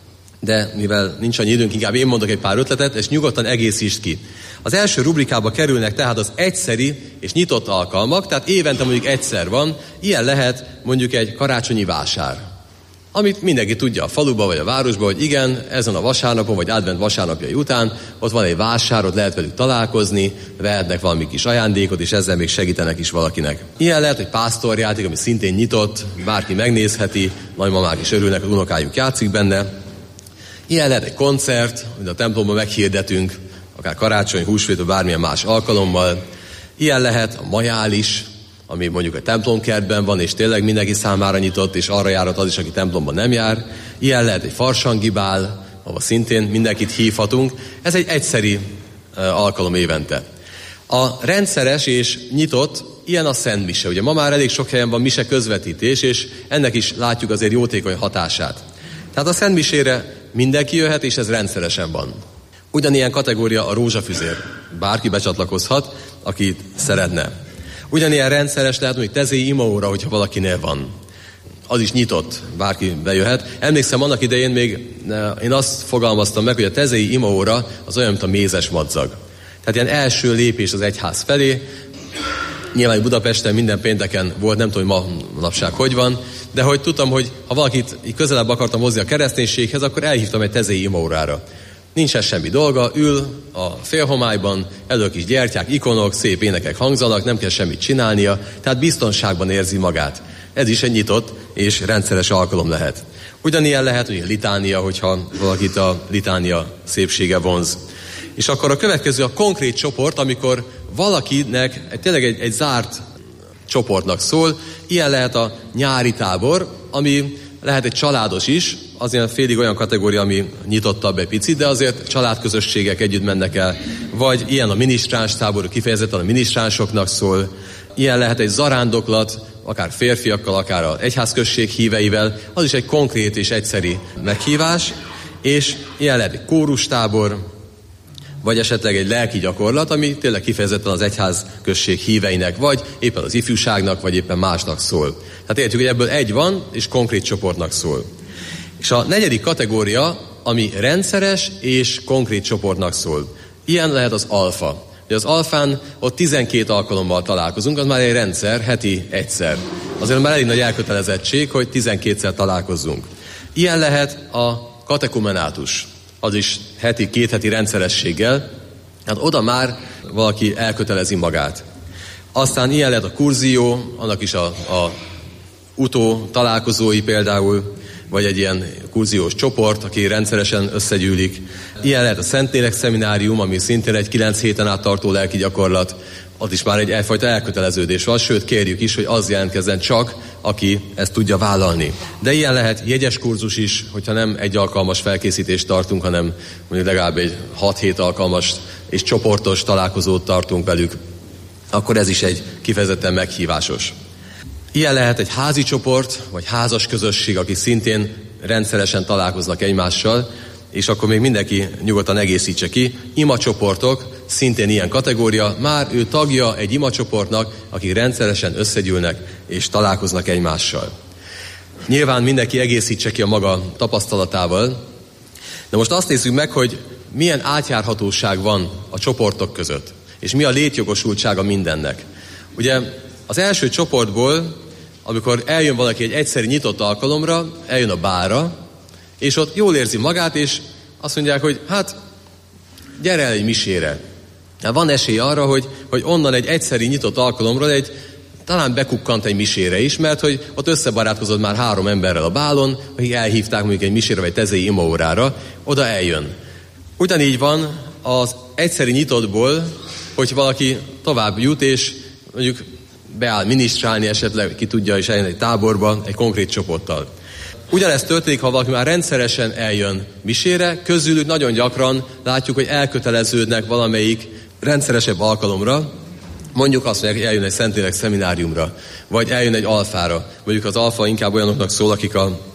de mivel nincs annyi időnk, inkább én mondok egy pár ötletet, és nyugodtan egészítsd ki. Az első rubrikába kerülnek tehát az egyszeri és nyitott alkalmak, tehát évente mondjuk egyszer van, ilyen lehet mondjuk egy karácsonyi vásár. Amit mindenki tudja a faluba vagy a városba, hogy igen, ezen a vasárnapon vagy advent vasárnapjai után ott van egy vásár, ott lehet velük találkozni, vehetnek valami kis ajándékot, és ezzel még segítenek is valakinek. Ilyen lehet egy pásztorjáték, ami szintén nyitott, bárki megnézheti, nagymamák is örülnek, az unokájuk játszik benne. Ilyen lehet egy koncert, amit a templomban meghirdetünk, akár karácsony, húsvét, vagy bármilyen más alkalommal. Ilyen lehet a majális, ami mondjuk a templomkertben van, és tényleg mindenki számára nyitott, és arra járat az is, aki templomban nem jár. Ilyen lehet egy farsangibál, ahol szintén mindenkit hívhatunk. Ez egy egyszeri alkalom évente. A rendszeres és nyitott, ilyen a Szent Mise. Ugye ma már elég sok helyen van mise közvetítés, és ennek is látjuk azért jótékony hatását. Tehát a Szent Misére mindenki jöhet, és ez rendszeresen van. Ugyanilyen kategória a rózsafüzér. Bárki becsatlakozhat, aki szeretne. Ugyanilyen rendszeres lehet, hogy tezéi imaóra, hogyha valakinél van. Az is nyitott, bárki bejöhet. Emlékszem, annak idején még én azt fogalmaztam meg, hogy a tezéi imaóra az olyan, mint a mézes madzag. Tehát ilyen első lépés az egyház felé. Nyilván Budapesten minden pénteken volt, nem tudom, hogy manapság hogy van, de hogy tudtam, hogy ha valakit közelebb akartam hozni a kereszténységhez, akkor elhívtam egy tezéi imaórára. Nincsen semmi dolga, ül a félhomályban, elő kis gyertyák, ikonok, szép énekek hangzanak, nem kell semmit csinálnia, tehát biztonságban érzi magát. Ez is egy nyitott és rendszeres alkalom lehet. Ugyanilyen lehet, hogy a litánia, hogyha valakit a litánia szépsége vonz. És akkor a következő a konkrét csoport, amikor valakinek tényleg egy zárt csoportnak szól. Ilyen lehet a nyári tábor, ami lehet egy családos is, azért félig olyan kategória, ami nyitottabb egy picit, de azért családközösségek együtt mennek el. Vagy ilyen a minisztráns tábor, kifejezetten a minisztránsoknak szól. Ilyen lehet egy zarándoklat, akár férfiakkal, akár az egyházközség híveivel, az is egy konkrét és egyszeri meghívás. És ilyen lehet egy kórustábor, vagy esetleg egy lelki gyakorlat, ami tényleg kifejezetten az egyházközség híveinek, vagy éppen az ifjúságnak, vagy éppen másnak szól. Tehát értjük, hogy ebből egy van, és konkrét csoportnak szól. És a negyedik kategória, ami rendszeres és konkrét csoportnak szól. Ilyen lehet az alfa. Ugye az alfán ott 12 alkalommal találkozunk, az már egy rendszer, heti egyszer. Azért már elég nagy elkötelezettség, hogy 12-szer találkozzunk. Ilyen lehet a katekumenátus. Az is két heti rendszerességgel, hát oda már valaki elkötelezi magát. Aztán ilyen lehet a kurzió, annak is a utó találkozói például, vagy egy ilyen kurziós csoport, aki rendszeresen összegyűlik. Ilyen lehet a Szentlélek szeminárium, ami szintén egy 9 héten át tartó lelki gyakorlat, az is már egyfajta elköteleződés van, sőt kérjük is, hogy az jelentkezzen csak, aki ezt tudja vállalni. De ilyen lehet jegyes kurzus is, hogyha nem egy alkalmas felkészítést tartunk, hanem mondjuk legalább egy 6-7 alkalmas és csoportos találkozót tartunk velük, akkor ez is egy kifejezetten meghívásos. Ilyen lehet egy házi csoport, vagy házas közösség, aki szintén rendszeresen találkoznak egymással, és akkor még mindenki nyugodtan egészítse ki. Imacsoportok, szintén ilyen kategória, már ő tagja egy imacsoportnak, akik rendszeresen összegyűlnek és találkoznak egymással. Nyilván mindenki egészítse ki a maga tapasztalatával, de most azt nézzük meg, hogy milyen átjárhatóság van a csoportok között, és mi a létjogosultsága mindennek. Ugye az első csoportból, amikor eljön valaki egy egyszeri nyitott alkalomra, eljön a bárra, és ott jól érzi magát, és azt mondják, hogy hát gyere el egy misére. Van esély arra, hogy onnan egy egyszeri nyitott alkalomról talán bekukkant egy misére is, mert hogy ott összebarátkozott már 3 emberrel a bálon, akik elhívták mondjuk egy misére vagy tezei imaórára, oda eljön. Ugyanígy van az egyszeri nyitottból, hogy valaki tovább jut, és mondjuk beáll minisztrálni, esetleg ki tudja is eljönni egy táborba, egy konkrét csoporttal. Ugyanezt történik, ha valaki már rendszeresen eljön misére, közülük nagyon gyakran látjuk, hogy elköteleződnek valamelyik rendszeresebb alkalomra, mondjuk azt mondják, hogy eljön egy Szentlélek szemináriumra, vagy eljön egy alfára. Mondjuk az alfa inkább olyanoknak szól, akik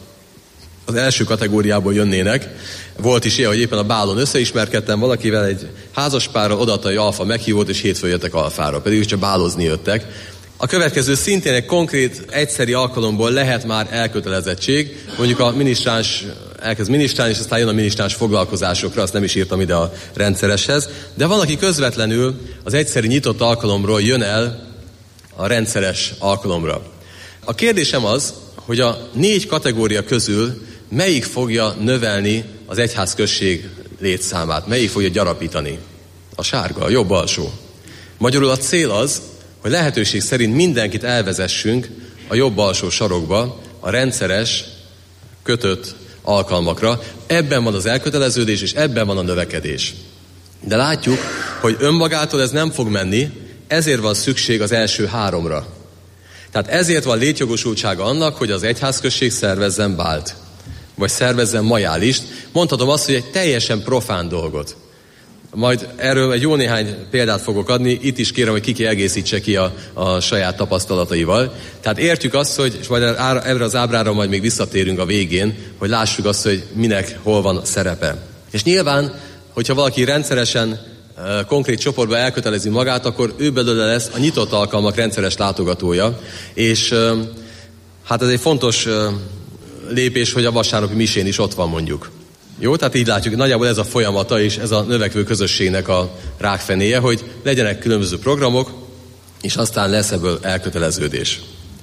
az első kategóriából jönnének. Volt is ilyen, hogy éppen a bálon összeismerkedtem valakivel, egy házaspárral, odaadta egy alfa meghívót, és hétfőn jöttek alfára, pedig is csak bálozni jöttek. A következő szintén egy konkrét, egyszeri alkalomból lehet már elkötelezettség. Mondjuk a minisztráns elkezd minisztrálni, és aztán jön a minisztráns foglalkozásokra, azt nem is írtam ide a rendszereshez. De van, aki közvetlenül az egyszeri nyitott alkalomról jön el a rendszeres alkalomra. A kérdésem az, hogy a 4 kategória közül melyik fogja növelni az egyházközség létszámát, melyik fogja gyarapítani? A sárga, a jobb alsó. Magyarul a cél az, hogy lehetőség szerint mindenkit elvezessünk a jobb alsó sarokba, a rendszeres, kötött alkalmakra. Ebben van az elköteleződés, és ebben van a növekedés. De látjuk, hogy önmagától ez nem fog menni, ezért van szükség az első 3-ra. Tehát ezért van létjogosultsága annak, hogy az egyházközség szervezzen bált, vagy szervezzen majálist. Mondhatom azt, hogy egy teljesen profán dolgot. Majd erről egy jó néhány példát fogok adni, itt is kérem, hogy Kiki egészítse ki a saját tapasztalataival. Tehát értjük azt, hogy, és majd erre az ábrára majd még visszatérünk a végén, hogy lássuk azt, hogy minek hol van a szerepe. És nyilván, hogyha valaki rendszeresen konkrét csoportba elkötelezi magát, akkor ő belőle lesz a nyitott alkalmak rendszeres látogatója, és hát ez egy fontos lépés, hogy a vasárnapi misén is ott van mondjuk. Jó, tehát így látjuk, nagyjából ez a folyamata és ez a növekvő közösségnek a rákfenéje, hogy legyenek különböző programok, és aztán lesz ebből elköteleződés.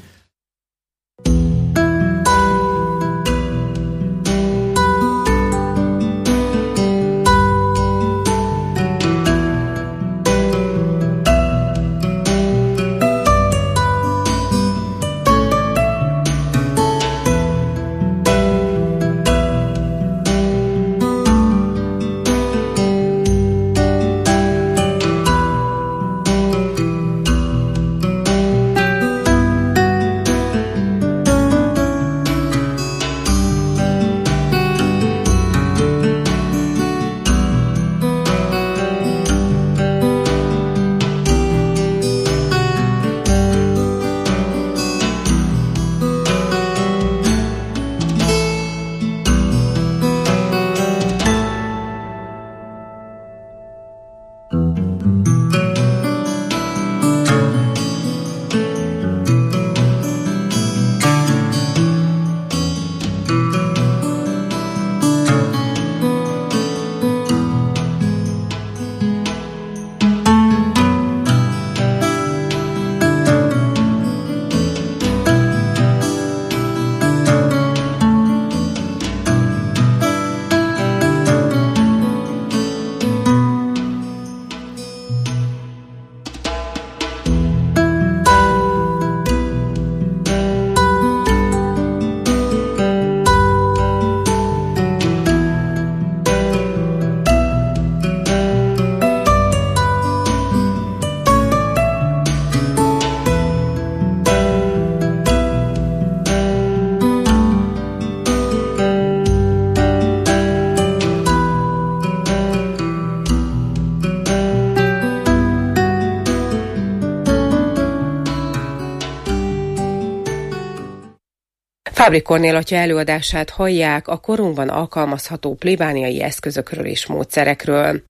Fábri Kornél atya előadását hallják a korunkban alkalmazható plébániai eszközökről és módszerekről.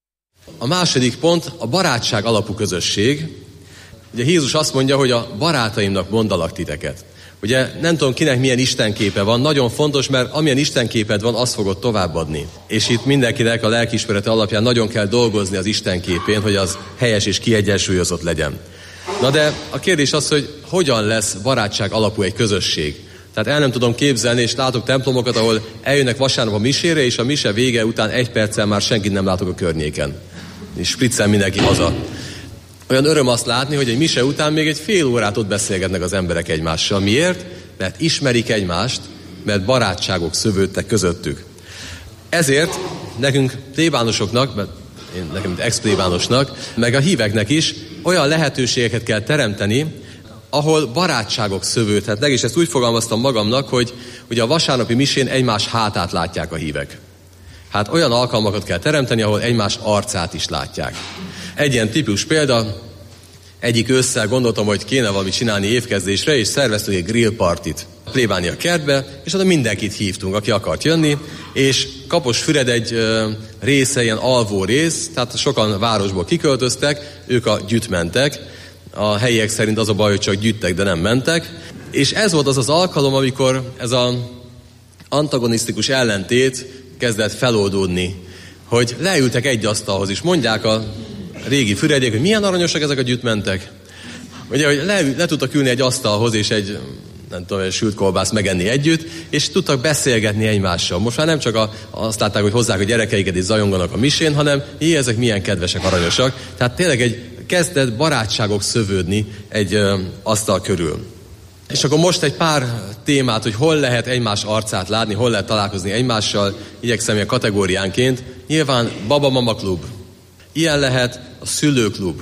A második pont a barátság alapú közösség. Ugye Jézus azt mondja, hogy a barátaimnak mondalak titeket. Ugye nem tudom, kinek milyen istenképe van, nagyon fontos, mert amilyen istenképed van, azt fogod továbbadni. És itt mindenkinek a lelkiismerete alapján nagyon kell dolgozni az istenképén, hogy az helyes és kiegyensúlyozott legyen. Na de a kérdés az, hogy hogyan lesz barátság alapú egy közösség. Tehát el nem tudom képzelni, és látok templomokat, ahol eljönnek vasárnap a misére, és a mise vége után 1 perccel már senkit nem látok a környéken. És spriccel mindenki haza. Olyan öröm azt látni, hogy egy mise után még egy fél órát ott beszélgetnek az emberek egymással. Miért? Mert ismerik egymást, mert barátságok szövődtek közöttük. Ezért nekünk plébánosoknak, mert nekem mint ex-plébánosnak, meg a híveknek is olyan lehetőségeket kell teremteni, ahol barátságok szövődhetnek, és ezt úgy fogalmaztam magamnak, hogy ugye a vasárnapi misén egymás hátát látják a hívek. Hát olyan alkalmakat kell teremteni, ahol egymás arcát is látják. Egy ilyen tipikus példa, egyik ősszel gondoltam, hogy kéne valamit csinálni évkezdésre, és szerveztünk egy grillpartit a plébánia kertbe, és oda mindenkit hívtunk, aki akart jönni, és Kaposfüred egy része, ilyen alvó rész, tehát sokan városból kiköltöztek, ők a gyütmentek, a helyiek szerint az a baj, hogy csak gyűjtek, de nem mentek, és ez volt az az alkalom, amikor ez az antagonisztikus ellentét kezdett feloldódni, hogy leültek egy asztalhoz, és mondják a régi fürediek, hogy milyen aranyosak ezek a gyütmentek. Ugye, hogy le tudtak ülni egy asztalhoz, és egy, nem tudom, egy sült kolbászt megenni együtt, és tudtak beszélgetni egymással. Most már nem csak azt látták, hogy hozzák a gyerekeiket és zajonganak a misén, hanem ezek milyen kedvesek, aranyosak. Tehát tényleg kezdett barátságok szövődni egy asztal körül. És akkor most egy pár témát, hogy hol lehet egymás arcát látni, hol lehet találkozni egymással, igyekszem ilyen kategóriánként. Nyilván baba-mama klub. Ilyen lehet a szülőklub,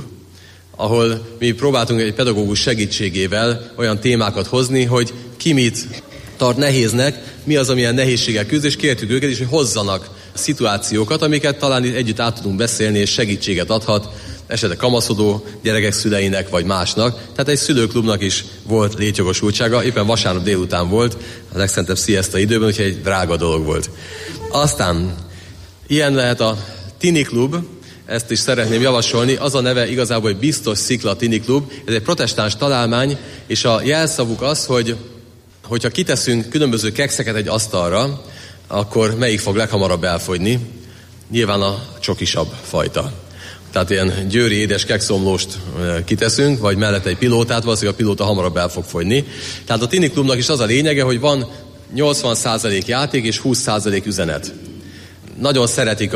ahol mi próbáltunk egy pedagógus segítségével olyan témákat hozni, hogy ki mit tart nehéznek, mi az, amilyen nehézséggel küzd, és kértük őket is, hogy hozzanak szituációkat, amiket talán együtt át tudunk beszélni, és segítséget adhat esetleg kamaszodó gyerekek szüleinek, vagy másnak. Tehát egy szülőklubnak is volt létjogosultsága, éppen vasárnap délután volt, a legszentebb sziaszta időben, úgyhogy egy drága dolog volt. Aztán ilyen lehet a Tini Klub, ezt is szeretném javasolni, az a neve igazából, hogy Biztos Szikla Tini Klub, ez egy protestáns találmány, és a jelszavuk az, hogyha kiteszünk különböző kekszeket egy asztalra, akkor melyik fog leghamarabb elfogyni? Nyilván a csokisabb fajta. Tehát ilyen győri édes kekszomlóst kiteszünk, vagy mellette egy pilótát, valószínűleg a pilóta hamarabb el fog fogyni. Tehát a Tini Klubnak is az a lényege, hogy van 80% játék és 20% üzenet. Nagyon szeretik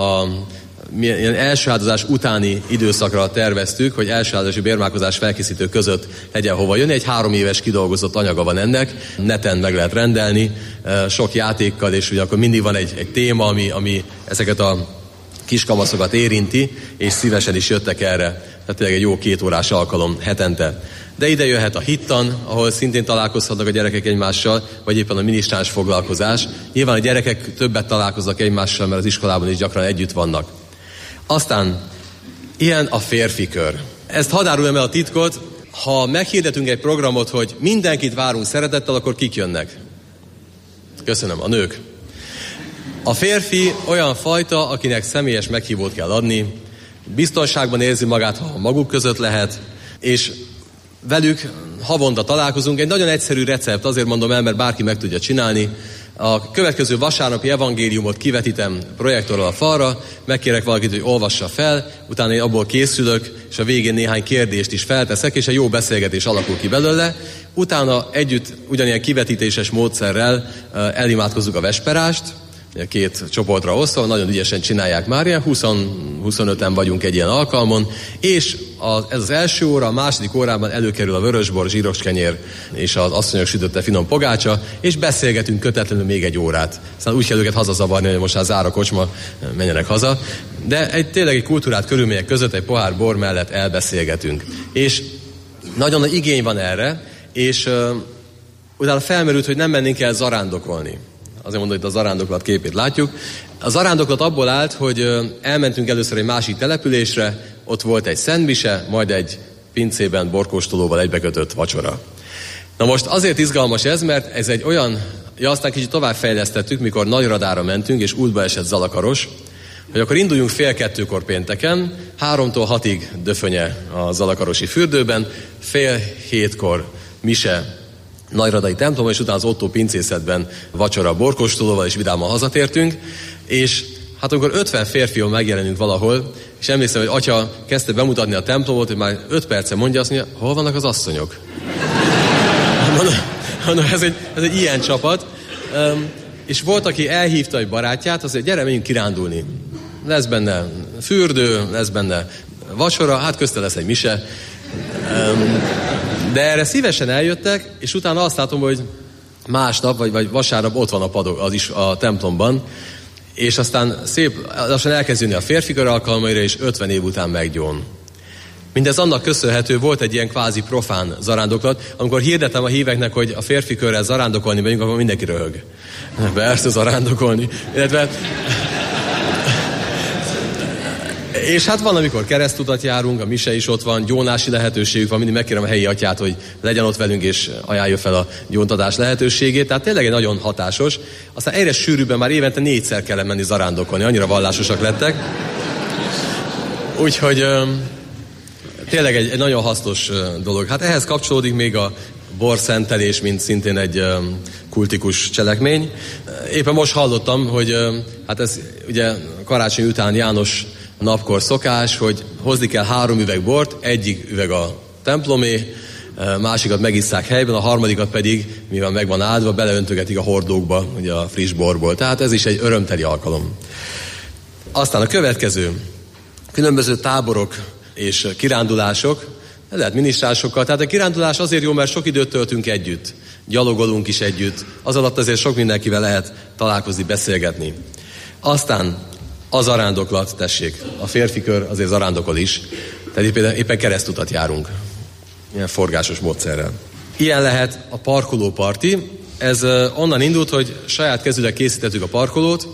ilyen első áldozás utáni időszakra terveztük, hogy első áldozási bérmálkozás felkészítő között legyen hova jönni. Egy 3 éves kidolgozott anyaga van ennek, neten meg lehet rendelni, sok játékkal, és ugye akkor mindig van egy téma, ami ezeket a kiskamaszokat érinti, és szívesen is jöttek erre. Tehát tényleg egy jó 2 órás alkalom hetente. De ide jöhet a hittan, ahol szintén találkozhatnak a gyerekek egymással, vagy éppen a minisztráns foglalkozás. Nyilván a gyerekek többet találkoznak egymással, mert az iskolában is gyakran együtt vannak. Aztán ilyen a férfi kör. Ezt hadd áruljam el a titkot, ha meghirdetünk egy programot, hogy mindenkit várunk szeretettel, akkor kik jönnek? Köszönöm, a nők. A férfi olyan fajta, akinek személyes meghívót kell adni, biztonságban érzi magát, ha maguk között lehet, és velük havonta találkozunk. Egy nagyon egyszerű recept, azért mondom el, mert bárki meg tudja csinálni. A következő vasárnapi evangéliumot kivetítem projektorral a falra, megkérek valakit, hogy olvassa fel, utána én abból készülök, és a végén néhány kérdést is felteszek, és egy jó beszélgetés alakul ki belőle. Utána együtt ugyanilyen kivetítéses módszerrel elimádkozzuk a vesperást, 2 csoportra osztva, nagyon ügyesen csinálják már, ilyen 20-25-en vagyunk egy ilyen alkalmon, és ez az első óra, a második órában előkerül a vörösbor, zsíroskenyér és az asszonyok sütötte finom pogácsa, és beszélgetünk kötetlenül még 1 órát. Aztán úgy kell őket hazazavarni, hogy most már zár a kocsma, menjenek haza. De tényleg egy kultúrát körülmények között egy pohár bor mellett elbeszélgetünk. És nagyon nagy igény van erre, és utána felmerült, hogy nem mennénk el zarándokolni. Azért mondom, hogy a zarándoklat képét látjuk. A zarándoklat abból állt, hogy elmentünk először egy másik településre, ott volt egy szentmise, majd egy pincében borkóstolóval egybekötött vacsora. Na most azért izgalmas ez, mert ez egy olyan, aztán kicsit tovább fejlesztettük, mikor Nagyradára mentünk, és útba esett Zalakaros, hogy akkor induljunk 1:30 pénteken, 3-tól 6-ig döfönye a zalakarosi fürdőben, 6:30 mise Nagyradai templomban, és utána az Ottó pincészetben vacsora borkóstolóval, és vidáman hazatértünk, és hát amikor 50 férfion megjelenünk valahol, és emlékszem, hogy atya kezdte bemutatni a templomot, hogy már 5 perce mondja, azt mondja, hol vannak az asszonyok? Mondom, ez egy ilyen csapat. És volt, aki elhívta egy barátját, azt mondja, gyere, menjünk kirándulni. Lesz benne fürdő, lesz benne vacsora, hát közte lesz egy mise. De erre szívesen eljöttek, és utána azt látom, hogy másnap, vagy vasárnap ott van a padok a templomban, és aztán szép, lassan elkezd jönni a férfikör alkalmaira, és 50 év után meggyón. Mindez annak köszönhető, volt egy ilyen kvázi profán zarándoklat, amikor hirdetem a híveknek, hogy a férfikörrel zarándokolni megyünk, akkor mindenki röhög. Persze zarándokolni. Illetve... És hát van, amikor keresztutat járunk, a mise is ott van, gyónási lehetőségük van, mindig megkérem a helyi atyát, hogy legyen ott velünk, és ajánlja fel a gyóntadás lehetőségét. Tehát tényleg egy nagyon hatásos. Aztán egyre sűrűbben már évente 4-szer kellett menni zarándokolni, annyira vallásosak lettek. Úgyhogy tényleg egy nagyon hasznos dolog. Hát ehhez kapcsolódik még a borszentelés, mint szintén egy kultikus cselekmény. Éppen most hallottam, hogy hát ez ugye karácsony után János napkor szokás, hogy hozni kell 3 üveg bort, egyik üveg a templomé, másikat megisszák helyben, a harmadikat pedig, mivel meg van áldva, beleöntögetik a hordókba, ugye a friss borból. Tehát ez is egy örömteli alkalom. Aztán a következő, különböző táborok és kirándulások, lehet minisztrásokkal. Tehát a kirándulás azért jó, mert sok időt töltünk együtt, gyalogolunk is együtt, az alatt azért sok mindenkivel lehet találkozni, beszélgetni. Aztán a zarándoklat, tessék, a férfi kör azért zarándokol is, tehát éppen keresztutat járunk, ilyen forgásos módszerrel. Ilyen lehet a parkolóparti, ez onnan indult, hogy saját kezüleg készítettük a parkolót,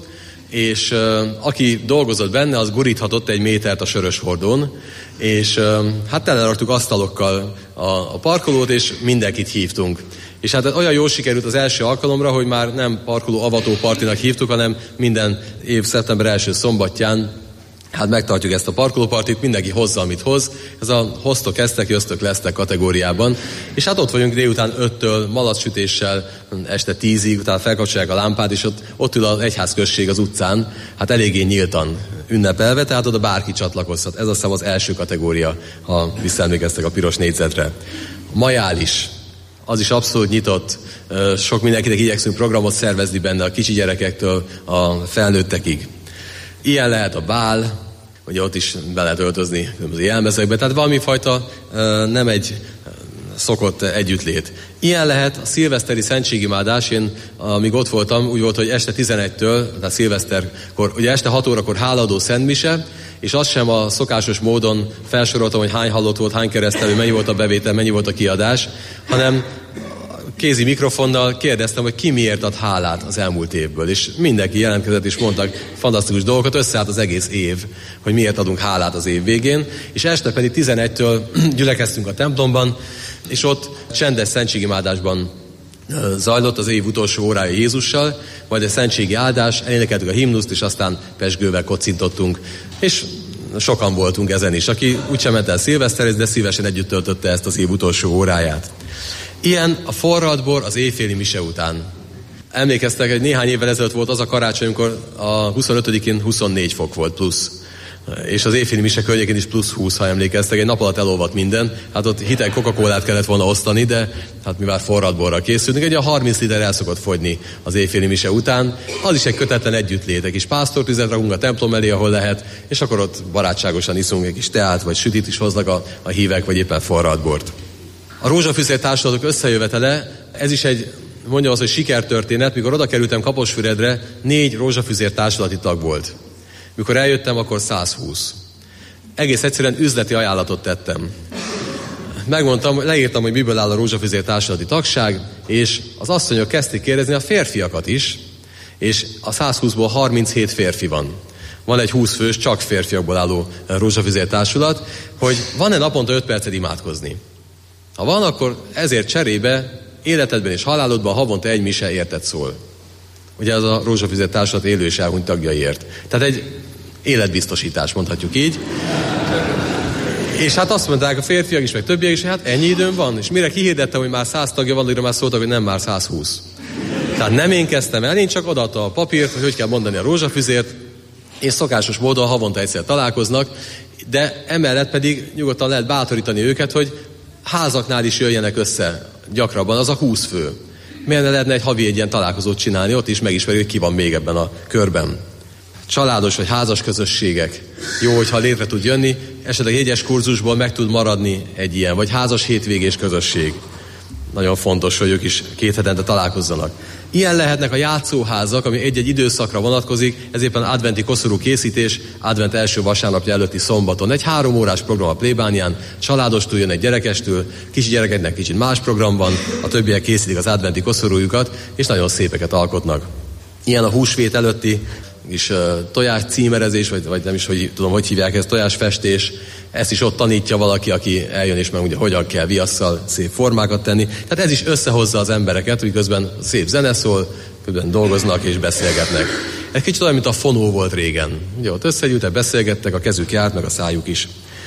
és aki dolgozott benne, az guríthatott 1 métert a sörös hordón, és hát teleraktuk asztalokkal a parkolót, és mindenkit hívtunk. És hát olyan jól sikerült az első alkalomra, hogy már nem parkoló avató partinak hívtuk, hanem minden év szeptember első szombatján hát megtartjuk ezt a parkolópartit, mindenki hozza, amit hoz. Ez a hoztok, eztek, jöztök, lesztek kategóriában. És hát ott vagyunk délután 5-től malacsütéssel este 10-ig, utána felkapcsolják a lámpát, és ott ül az egyházközség az utcán, hát eléggé nyíltan ünnepelve, tehát oda bárki csatlakozhat. Ez azt hiszem az első kategória, ha visszaemlékeztek a piros négyzetre. A majális, az is abszolút nyitott, sok mindenkinek igyekszünk programot szervezni benne, a kicsi gyerekektől a felnőttekig. Ilyen lehet a bál, ugye ott is be lehet öltözni különböző jelmezekbe, tehát valami fajta nem egy szokott együttlét. Ilyen lehet a szilveszteri szentségimádás, én amíg ott voltam, úgy volt, hogy este 11-től, tehát szilveszterkor, ugye este 6 órakor hálaadó szentmise, és azt sem a szokásos módon felsoroltam, hogy hány halott volt, hány keresztelő, mennyi volt a bevétel, mennyi volt a kiadás, hanem kézi mikrofonnal kérdeztem, hogy ki miért ad hálát az elmúlt évből. És mindenki jelentkezett és mondtak fantasztikus dolgokat, összeállt az egész év, hogy miért adunk hálát az év végén. És este pedig 11-től gyülekeztünk a templomban, és ott csendes szentségimádásban zajlott az év utolsó órája Jézussal, majd a szentségi áldás, elénekeltük a himnuszt, és aztán pezsgővel kocintottunk. És sokan voltunk ezen is, aki úgysem ment el szilveszterezni, de szívesen együtt töltötte ezt az év utolsó óráját. Ilyen a forradbor az éjféli mise után. Emlékeztek, hogy néhány évvel ezelőtt volt az a karácsony, amikor a 25-én 24 fok volt plusz. És az éjféli mise környékén is plusz 20, ha emlékeztek. Egy nap alatt elolvadt minden. Hát ott hideg Coca-Colát kellett volna osztani, de hát mivel forradborra készültünk, egy a 30 liter el szokott fogyni az éjféli mise után. Az is egy kötetlen együttlét. Egy kis pásztortüzet rakunk a templom elé, ahol lehet, és akkor ott barátságosan iszunk egy kis teát, vagy sütit is hoznak a hívek, vagy éppen forradbort. A rózsafűzér társulatok összejövetele, ez is egy, mondjam azt, hogy sikertörténet. Mikor oda kerültem Kaposfüredre, 4 rózsafűzér társulati tag volt. Mikor eljöttem, akkor 120. Egész egyszerűen üzleti ajánlatot tettem. Megmondtam, leírtam, hogy miből áll a rózsafűzér társulati tagság, és az asszonyok kezdték kérdezni a férfiakat is, és a 120-ból 37 férfi van. Van egy 20 fős, csak férfiakból álló rózsafűzér társulat, hogy van-e naponta 5 percet imádkozni. Ha van, akkor ezért cserébe életedben és halálodban havonta 1 mise érted szól. Ugye ez a rózsafűzér társulat élő és elhunyt tagjaiért. Tehát egy életbiztosítás, mondhatjuk így. És hát azt mondták a férfiak is, meg többiek is, hogy hát ennyi időm van. És mire kihirdettem, hogy már 100 tagja van, addigra már szóltak, hogy nem, már 120. Tehát nem én kezdtem el, én csak odaadtam a papírt, hogy kell mondani a rózsafüzért, és szokásos módon havonta egyszer találkoznak, de emellett pedig nyugodtan lehet bátorítani őket, hogy házaknál is jöjjenek össze gyakrabban, az a 20 fő. Miért ne lehetne egy havi egy ilyen találkozót csinálni, ott is megismerjük, hogy ki van még ebben a körben. Családos vagy házas közösségek. Jó, hogyha létre tud jönni, esetleg jegyes kurzusból meg tud maradni egy ilyen, vagy házas hétvégés közösség. Nagyon fontos, hogy ők is 2 hetente találkozzanak. Ilyen lehetnek a játszóházak, ami egy-egy időszakra vonatkozik, ez éppen adventi koszorú készítés, advent első vasárnapja előtti szombaton. Egy 3 órás program a plébánián, családostól jön egy gyerekestől, kis gyerekeknek kicsit más program van, a többiek készítik az adventi koszorújukat, és nagyon szépeket alkotnak. Ilyen a húsvét előtti és tojás címerezés, vagy nem is, hogy tudom, hogy hívják ezt, tojásfestés, ezt is ott tanítja valaki, aki eljön, és meg ugye hogyan kell viasszal szép formákat tenni. Tehát ez is összehozza az embereket, hogy közben szép zene szól, közben dolgoznak és beszélgetnek. Egy kicsit olyan, mint a fonó volt régen. Ugye ott összegyűltek, beszélgettek, a kezük járt, meg a szájuk is.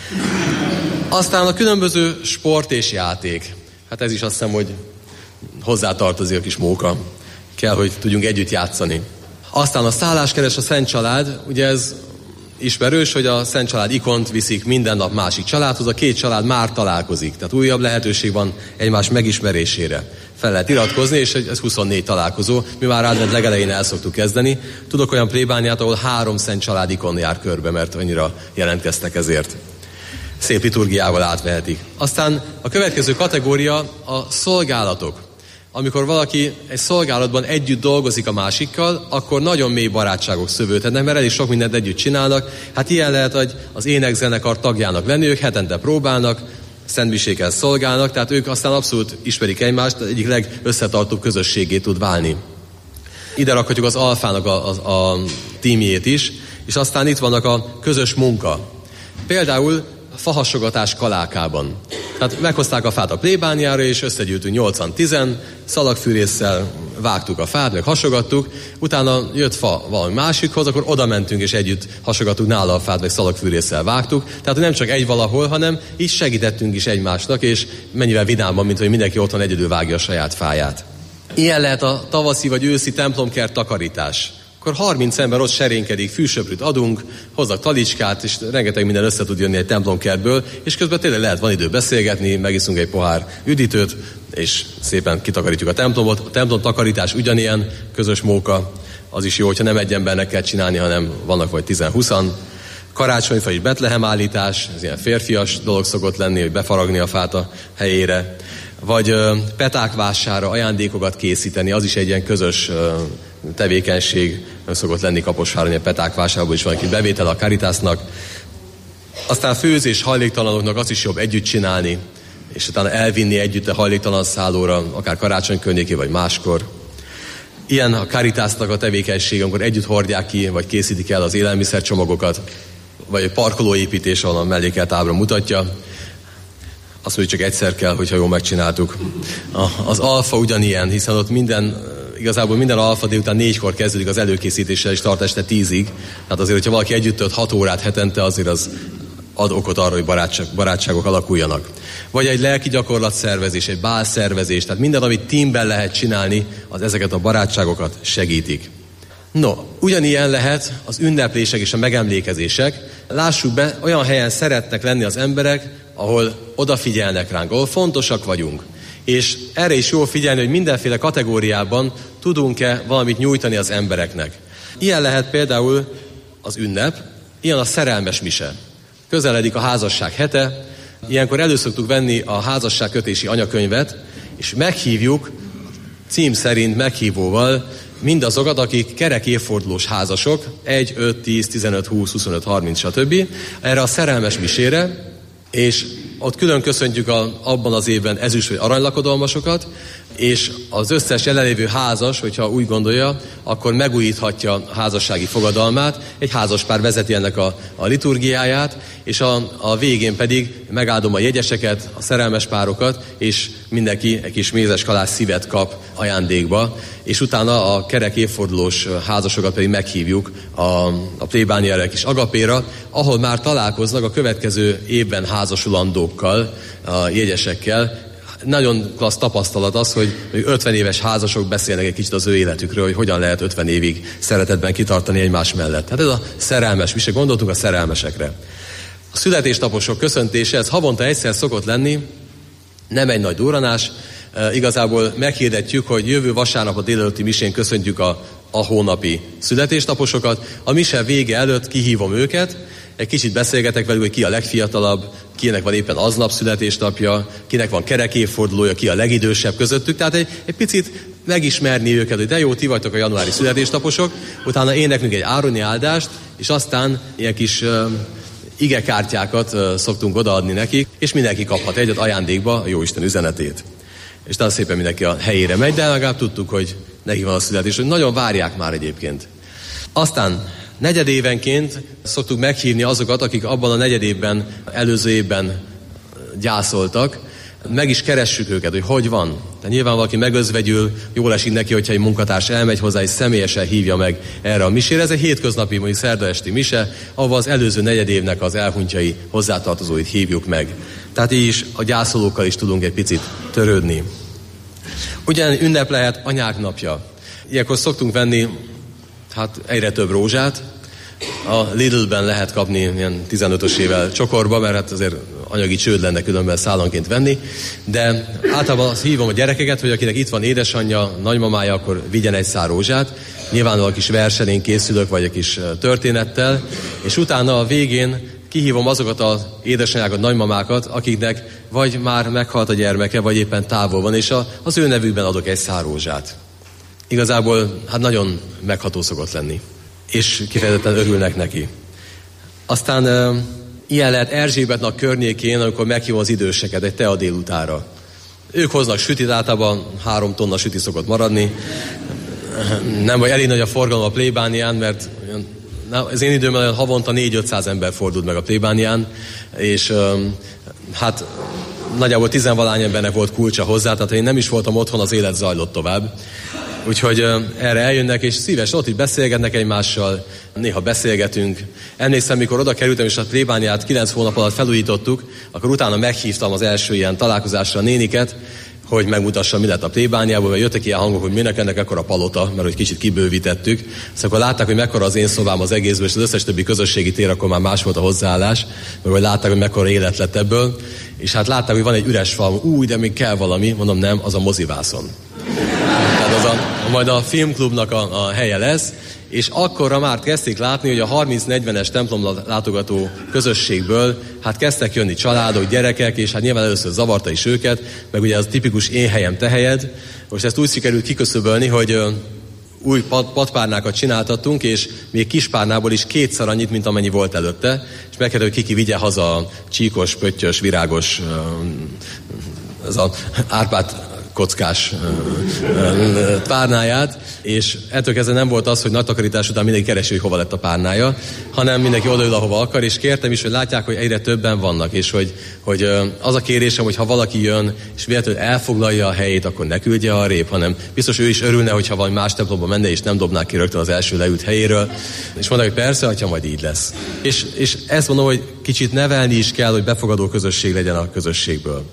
Aztán a különböző sport és játék. Hát ez is azt hiszem, hogy hozzátartozik a kis móka. Kell, hogy tudjunk együtt játszani. Aztán a szálláskeres, a Szent Család, ugye ez ismerős, hogy a Szent Család ikont viszik minden nap másik családhoz, a 2 család már találkozik, tehát újabb lehetőség van egymás megismerésére. Fel lehet iratkozni, és ez 24 találkozó, mi már advent legelején el szoktuk kezdeni. Tudok olyan plébániát, ahol 3 Szent Család ikon jár körbe, mert annyira jelentkeztek ezért. Szép liturgiával átvehetik. Aztán a következő kategória a szolgálatok. Amikor valaki egy szolgálatban együtt dolgozik a másikkal, akkor nagyon mély barátságok szövődhetnek, mert elég sok mindent együtt csinálnak. Hát ilyen lehet, hogy az énekzenekar tagjának lenni, ők hetente próbálnak, szentmisékkel szolgálnak, tehát ők aztán abszolút ismerik egymást, egyik legösszetartóbb közösségé tud válni. Ide rakhatjuk az alfának a tímjét is, és aztán itt vannak a közös munka. Például fahasogatás Kalákában. Tehát meghozták a fát a plébániára, és összegyűltünk 8-10, szalagfűrésszel vágtuk a fát, meg hasogattuk, utána jött fa valami másikhoz, akkor oda mentünk, és együtt hasogattuk nála a fát, meg szalagfűrésszel vágtuk. Tehát nem csak egy valahol, hanem így segítettünk is egymásnak, és mennyivel vidámban, mint hogy mindenki otthon egyedül vágja a saját fáját. Ilyen lehet a tavaszi vagy őszi templomkert takarítás. Akkor 30 ember ott serénykedik, fűsöprűt adunk, hoznak talicskát, és rengeteg minden össze tud jönni egy templomkertből, és közben tényleg lehet, van idő beszélgetni, megiszunk egy pohár üdítőt, és szépen kitakarítjuk a templomot. A templom takarítás ugyanilyen közös móka, az is jó, hogyha nem egy embernek kell csinálni, hanem vannak vagy 10-20-an. Karácsonyfa és Betlehem állítás, ez ilyen férfias dolog szokott lenni, hogy befaragni a fát a helyére. Vagy petákvására ajándékokat készíteni, az is egy ilyen közös tevékenység, szokott lenni Kaposváron, a petákvásárból is van egy bevétel a Caritasnak. Aztán főzés hajléktalanoknak azt is jobb együtt csinálni, és utána elvinni együtt a hajléktalan szállóra, akár karácsony környékén, vagy máskor. Ilyen a Caritasnak a tevékenység, amikor együtt hordják ki, vagy készítik el az élelmiszercsomagokat, vagy egy parkolóépítés, ahol a mellékelt ábra mutatja. Azt mondjuk csak egyszer kell, hogyha jól megcsináltuk. Az alfa ugyanilyen, hiszen ott igazából minden alfa délután 4-kor kezdődik az előkészítéssel, és tart este 10-ig. Tehát azért, hogyha valaki együtt tölt 6 órát hetente, azért az ad okot arra, hogy barátságok alakuljanak. Vagy egy lelki gyakorlatszervezés, egy bálszervezés, tehát minden, amit teamben lehet csinálni, az ezeket a barátságokat segítik. No, ugyanilyen lehet az ünneplések és a megemlékezések. Lássuk be, olyan helyen szeretnek lenni az emberek, ahol odafigyelnek ránk, ahol fontosak vagyunk. És erre is jól figyelni, hogy mindenféle kategóriában tudunk-e valamit nyújtani az embereknek. Ilyen lehet például az ünnep, ilyen a szerelmes mise. Közeledik a házasság hete, ilyenkor elő szoktuk venni a házasságkötési anyakönyvet, és meghívjuk, cím szerint meghívóval, mindazokat, akik kerek évfordulós házasok, 1, 5, 10, 15, 20, 25, 30, stb. Erre a szerelmes misére, és ott külön köszöntjük abban az évben ezüst vagy aranylakodalmasokat, és az összes jelenlévő házas, hogyha úgy gondolja, akkor megújíthatja a házassági fogadalmát, egy házaspár vezeti ennek a liturgiáját, és a végén pedig megáldom a jegyeseket, a szerelmes párokat, és mindenki egy kis mézes kalász szívet kap ajándékba, és utána a kerek évfordulós házasokat pedig meghívjuk a plébániára, kis agapéra, ahol már találkoznak a következő évben házasulandókkal, a jegyesekkel. Nagyon klassz tapasztalat az, hogy 50 éves házasok beszélnek egy kicsit az ő életükről, hogy hogyan lehet 50 évig szeretetben kitartani egymás mellett. Hát ez a szerelmes, mi se gondoltunk a szerelmesekre. A születésnaposok köszöntése, ez havonta egyszer szokott lenni, nem egy nagy durranás, igazából meghirdetjük, hogy jövő vasárnap a délelőtti misén köszöntjük a hónapi születésnaposokat. A mise vége előtt kihívom őket, egy kicsit beszélgetek velük, hogy ki a legfiatalabb, kinek van éppen aznap születésnapja, kinek van kerekévfordulója, ki a legidősebb közöttük. Tehát egy picit megismerni őket, hogy de jó, ti vagytok a januári születésnaposok, utána éneklünk egy ároni áldást, és aztán ilyen kis igekártyákat szoktunk odaadni nekik, és mindenki kaphat egyet ajándékba a Jóisten üzenetét. És talán szépen mindenki a helyére megy, de legalább tudtuk, hogy neki van a születés, hogy nagyon várják már egyébként. Aztán negyedévenként szoktuk meghívni azokat, akik abban a negyedévben, előző évben gyászoltak. Meg is keressük őket, hogy van. Tehát nyilván valaki megözvegyül, jól esik neki, hogyha egy munkatárs elmegy hozzá, és személyesen hívja meg erre a misére. Ez egy hétköznapi, mondjuk szerda esti mise, ahol az előző negyedévnek az elhunytjai hozzátartozóit hívjuk meg. Tehát így is a gyászolókkal is tudunk egy picit törődni. Ugyan ünnep lehet anyák napja. Ilyenkor szoktunk venni egyre több rózsát. A Lidl-ben lehet kapni ilyen 15-ösével csokorba, mert hát azért anyagi csőd lenne különben szállanként venni. De általában azt hívom a gyerekeket, hogy akinek itt van édesanyja, nagymamája, akkor vigyen egy szál rózsát. Nyilván a kis versenén készülök, vagy egy kis történettel. És utána a végén kihívom azokat az édesanyákat, nagymamákat, akiknek vagy már meghalt a gyermeke, vagy éppen távol van, és az ő nevükben adok egy szál rózsát. Igazából nagyon megható szokott lenni. És kifejezetten örülnek neki. Aztán ilyen lehet Erzsébetnak környékén, amikor meghívom az időseket egy tea délutára. Ők hoznak sütit, általában 3 tonna süti szokott maradni. Nem vagy elég nagy a forgalom a plébánián, mert az én időmben olyan havonta 400-500 ember fordult meg a plébánián, és nagyjából 10-valány embernek volt kulcsa hozzá, tehát én nem is voltam otthon, az élet zajlott tovább. Úgyhogy erre eljönnek, és szívesen ott így beszélgetnek egymással, néha beszélgetünk. Emlékszem, mikor oda kerültem, és a plébániát 9 hónap alatt felújítottuk, akkor utána meghívtam az első ilyen találkozásra a néniket, hogy megmutassam, mi lett a plébániából, mert jöttek ilyen hangok, hogy minek ennek ekkora palota, mert hogy kicsit kibővítettük. Szóval akkor látták, hogy mekkora az én szobám az egészből, és az összes többi közösségi tér, akkor már más volt a hozzáállás, mert hogy látták, hogy mekkora élet lett ebből. És látták, hogy van egy üres fal, de még kell valami, mondom nem, az a mozivászon. Tehát majd a filmklubnak a helye lesz, és akkorra már kezdték látni, hogy a 30-40-es templomlátogató közösségből kezdtek jönni családok, gyerekek, és nyilván először zavarta is őket, meg ugye az tipikus én helyem, te helyed. Most ezt úgy sikerült kiköszöbölni, hogy új padpárnákat csináltattunk, és még kispárnából is 2-szer annyit, mint amennyi volt előtte, és megkérdezte, hogy ki vigye haza a csíkos, pöttyös, virágos, ez az Árpád kockás párnáját, és ettől kezdve nem volt az, hogy nagy takarítás után mindenki keresi, hogy hova lett a párnája, hanem mindenki odaül, ahova akar, és kértem is, hogy látják, hogy egyre többen vannak, és hogy az a kérésem, hogy ha valaki jön, és véletlenül elfoglalja a helyét, akkor ne küldje arrébb, hanem biztos ő is örülne, hogyha valami más templomba menne, és nem dobnák ki rögtön az első leült helyéről, és mondták, hogy persze, atya, majd így lesz. És ezt mondom, hogy kicsit nevelni is kell, hogy befogadó közösség legyen a közösségből.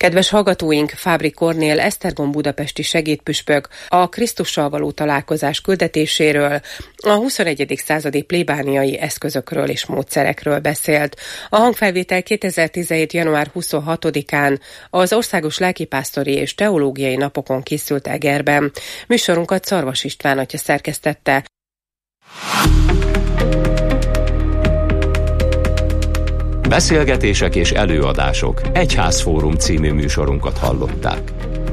Kedves hallgatóink, Fábri Kornél Esztergom budapesti segédpüspök a Krisztussal való találkozás küldetéséről, a 21. századi plébániai eszközökről és módszerekről beszélt. A hangfelvétel 2017. január 26-án az Országos Lelkipásztori és Teológiai Napokon készült Egerben. Műsorunkat Szarvas István atya szerkesztette. Beszélgetések és előadások. Egyházfórum című műsorunkat hallották.